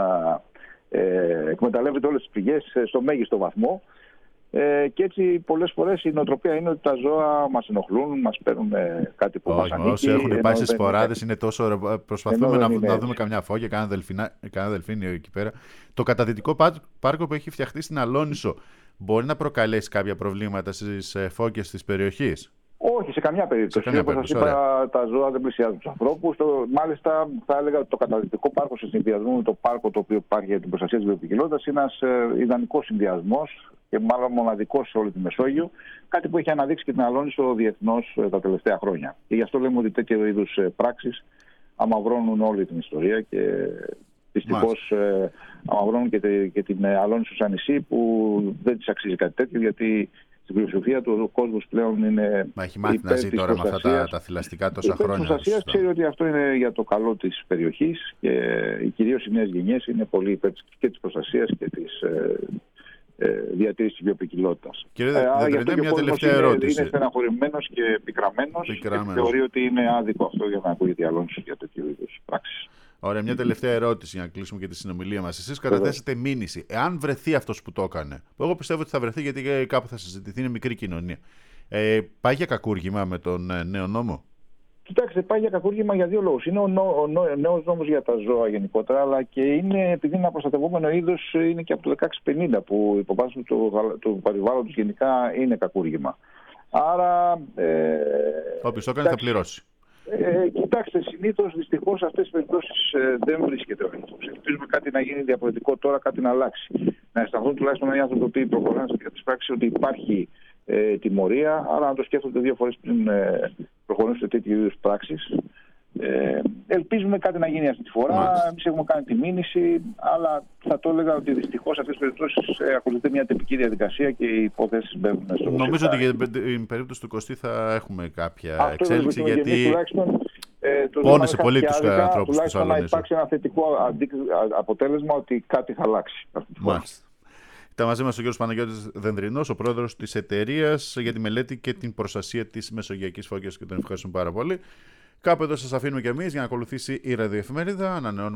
ε, εκμεταλλεύεται όλες τις πηγές στο μέγιστο βαθμό. Ε, και έτσι πολλές φορές η νοοτροπία είναι ότι τα ζώα μας ενοχλούν, μας παίρνουν κάτι που μας ανήκει. Όσοι έχουν πάει στις σποράδες είναι τόσο... Προσπαθούμε να, να δούμε καμιά φώκια, κανένα δελφίνι εκεί πέρα. Το καταδυτικό πάρκο που έχει φτιαχτεί στην Αλόνισο μπορεί να προκαλέσει κάποια προβλήματα στις φώκες της περιοχής? Όχι, σε καμιά περίπτωση. Όπως σας είπα, τα ζώα δεν πλησιάζουν τους ανθρώπους. Το, μάλιστα, θα έλεγα ότι το καταδυτικό πάρκο σε συνδυασμό με το πάρκο το οποίο υπάρχει για την προστασία της βιοποικιλότητας είναι ένας ε, ιδανικός συνδυασμός και μάλλον μοναδικός σε όλη τη Μεσόγειο. Κάτι που έχει αναδείξει και την Αλόνησο διεθνώς ε, τα τελευταία χρόνια. Και γι' αυτό λέμε ότι τέτοιου είδους ε, πράξεις αμαυρώνουν όλη την ιστορία και δυστυχώς ε, αμαυρώνουν και, τε, και την Αλόνησο σαν νησί που δεν της αξίζει κάτι τέτοιο, γιατί στην φιλοσοφία του ο κόσμος πλέον είναι. Μα έχει μάθει να ζει τώρα με αυτά τα, τα θηλαστικά τόσα χρόνια. Η προστασία ξέρει ότι αυτό είναι για το καλό της περιοχής και κυρίως οι νέες γενιές είναι πολύ υπέρ και της προστασίας και της ε, ε, διατήρησης της βιοποικιλότητας. Κύριε Δεντρινέ, μια τελευταία είναι, ερώτηση. Είναι στεναχωρημένος και πικραμένος και θεωρεί ότι είναι άδικο αυτό για να ακούγεται η Αλόνησο για τέτοιου είδους πράξεις. Ωραία, μια τελευταία ερώτηση για να κλείσουμε και τη συνομιλία μας. Εσείς καταθέσετε μήνυση. Εάν βρεθεί αυτός που το έκανε, που εγώ πιστεύω ότι θα βρεθεί γιατί κάπου θα συζητηθεί, είναι μικρή κοινωνία, ε, πάει για κακούργημα με τον ε, νέο νόμο? Κοιτάξτε, πάει για κακούργημα για δύο λόγους. Είναι ο, νό, ο, νό, ο νέος νόμος για τα ζώα γενικότερα, αλλά και είναι, επειδή είναι ένα προστατευόμενο είδος, είναι και από το χίλια εξακόσια πενήντα που η υποβάθμιση του, του περιβάλλοντος γενικά είναι κακούργημα. Άρα. Ε, Όποιος το έκανε θα πληρώσει. Ε, κοιτάξτε, συνήθως δυστυχώς σε αυτές τις περιπτώσεις ε, δεν βρίσκεται ο άνθρωπος. Ελπίζουμε κάτι να γίνει διαφορετικό τώρα, κάτι να αλλάξει. Να αισθανθούν τουλάχιστον οι άνθρωποι που προχωράνε σε τις πράξεις ότι υπάρχει ε, τιμωρία, άρα να το σκέφτονται δύο φορές πριν ε, προχωρήσουν σε τέτοιου είδους πράξεις. Ε, ελπίζουμε κάτι να γίνει αυτή τη φορά. Εμείς έχουμε κάνει τη μήνυση, αλλά θα το έλεγα ότι δυστυχώς σε αυτές τις περιπτώσεις ε, ακολουθεί μια τυπική διαδικασία και οι υποθέσεις μπαίνουν στο. Νομίζω ότι για την περίπτωση του Κωστή θα έχουμε κάποια αυτό εξέλιξη, γιατί ε, πόνεσε πολύ τους ανθρώπους της Αλόνησο. Τουλάχιστον να υπάρξει ένα θετικό αποτέλεσμα ότι κάτι θα αλλάξει αυτή τη φορά. Ήταν μαζί μας ο κ. Παναγιώτης Δενδρινός, ο πρόεδρος της εταιρείας για τη μελέτη και την προστασία της μεσογειακής φώκιας, και τον ευχαριστούμε πάρα πολύ. Κάπου εδώ σας αφήνουμε κι εμείς για να ακολουθήσει η ραδιοεφημερίδα. Ανανεώνουμε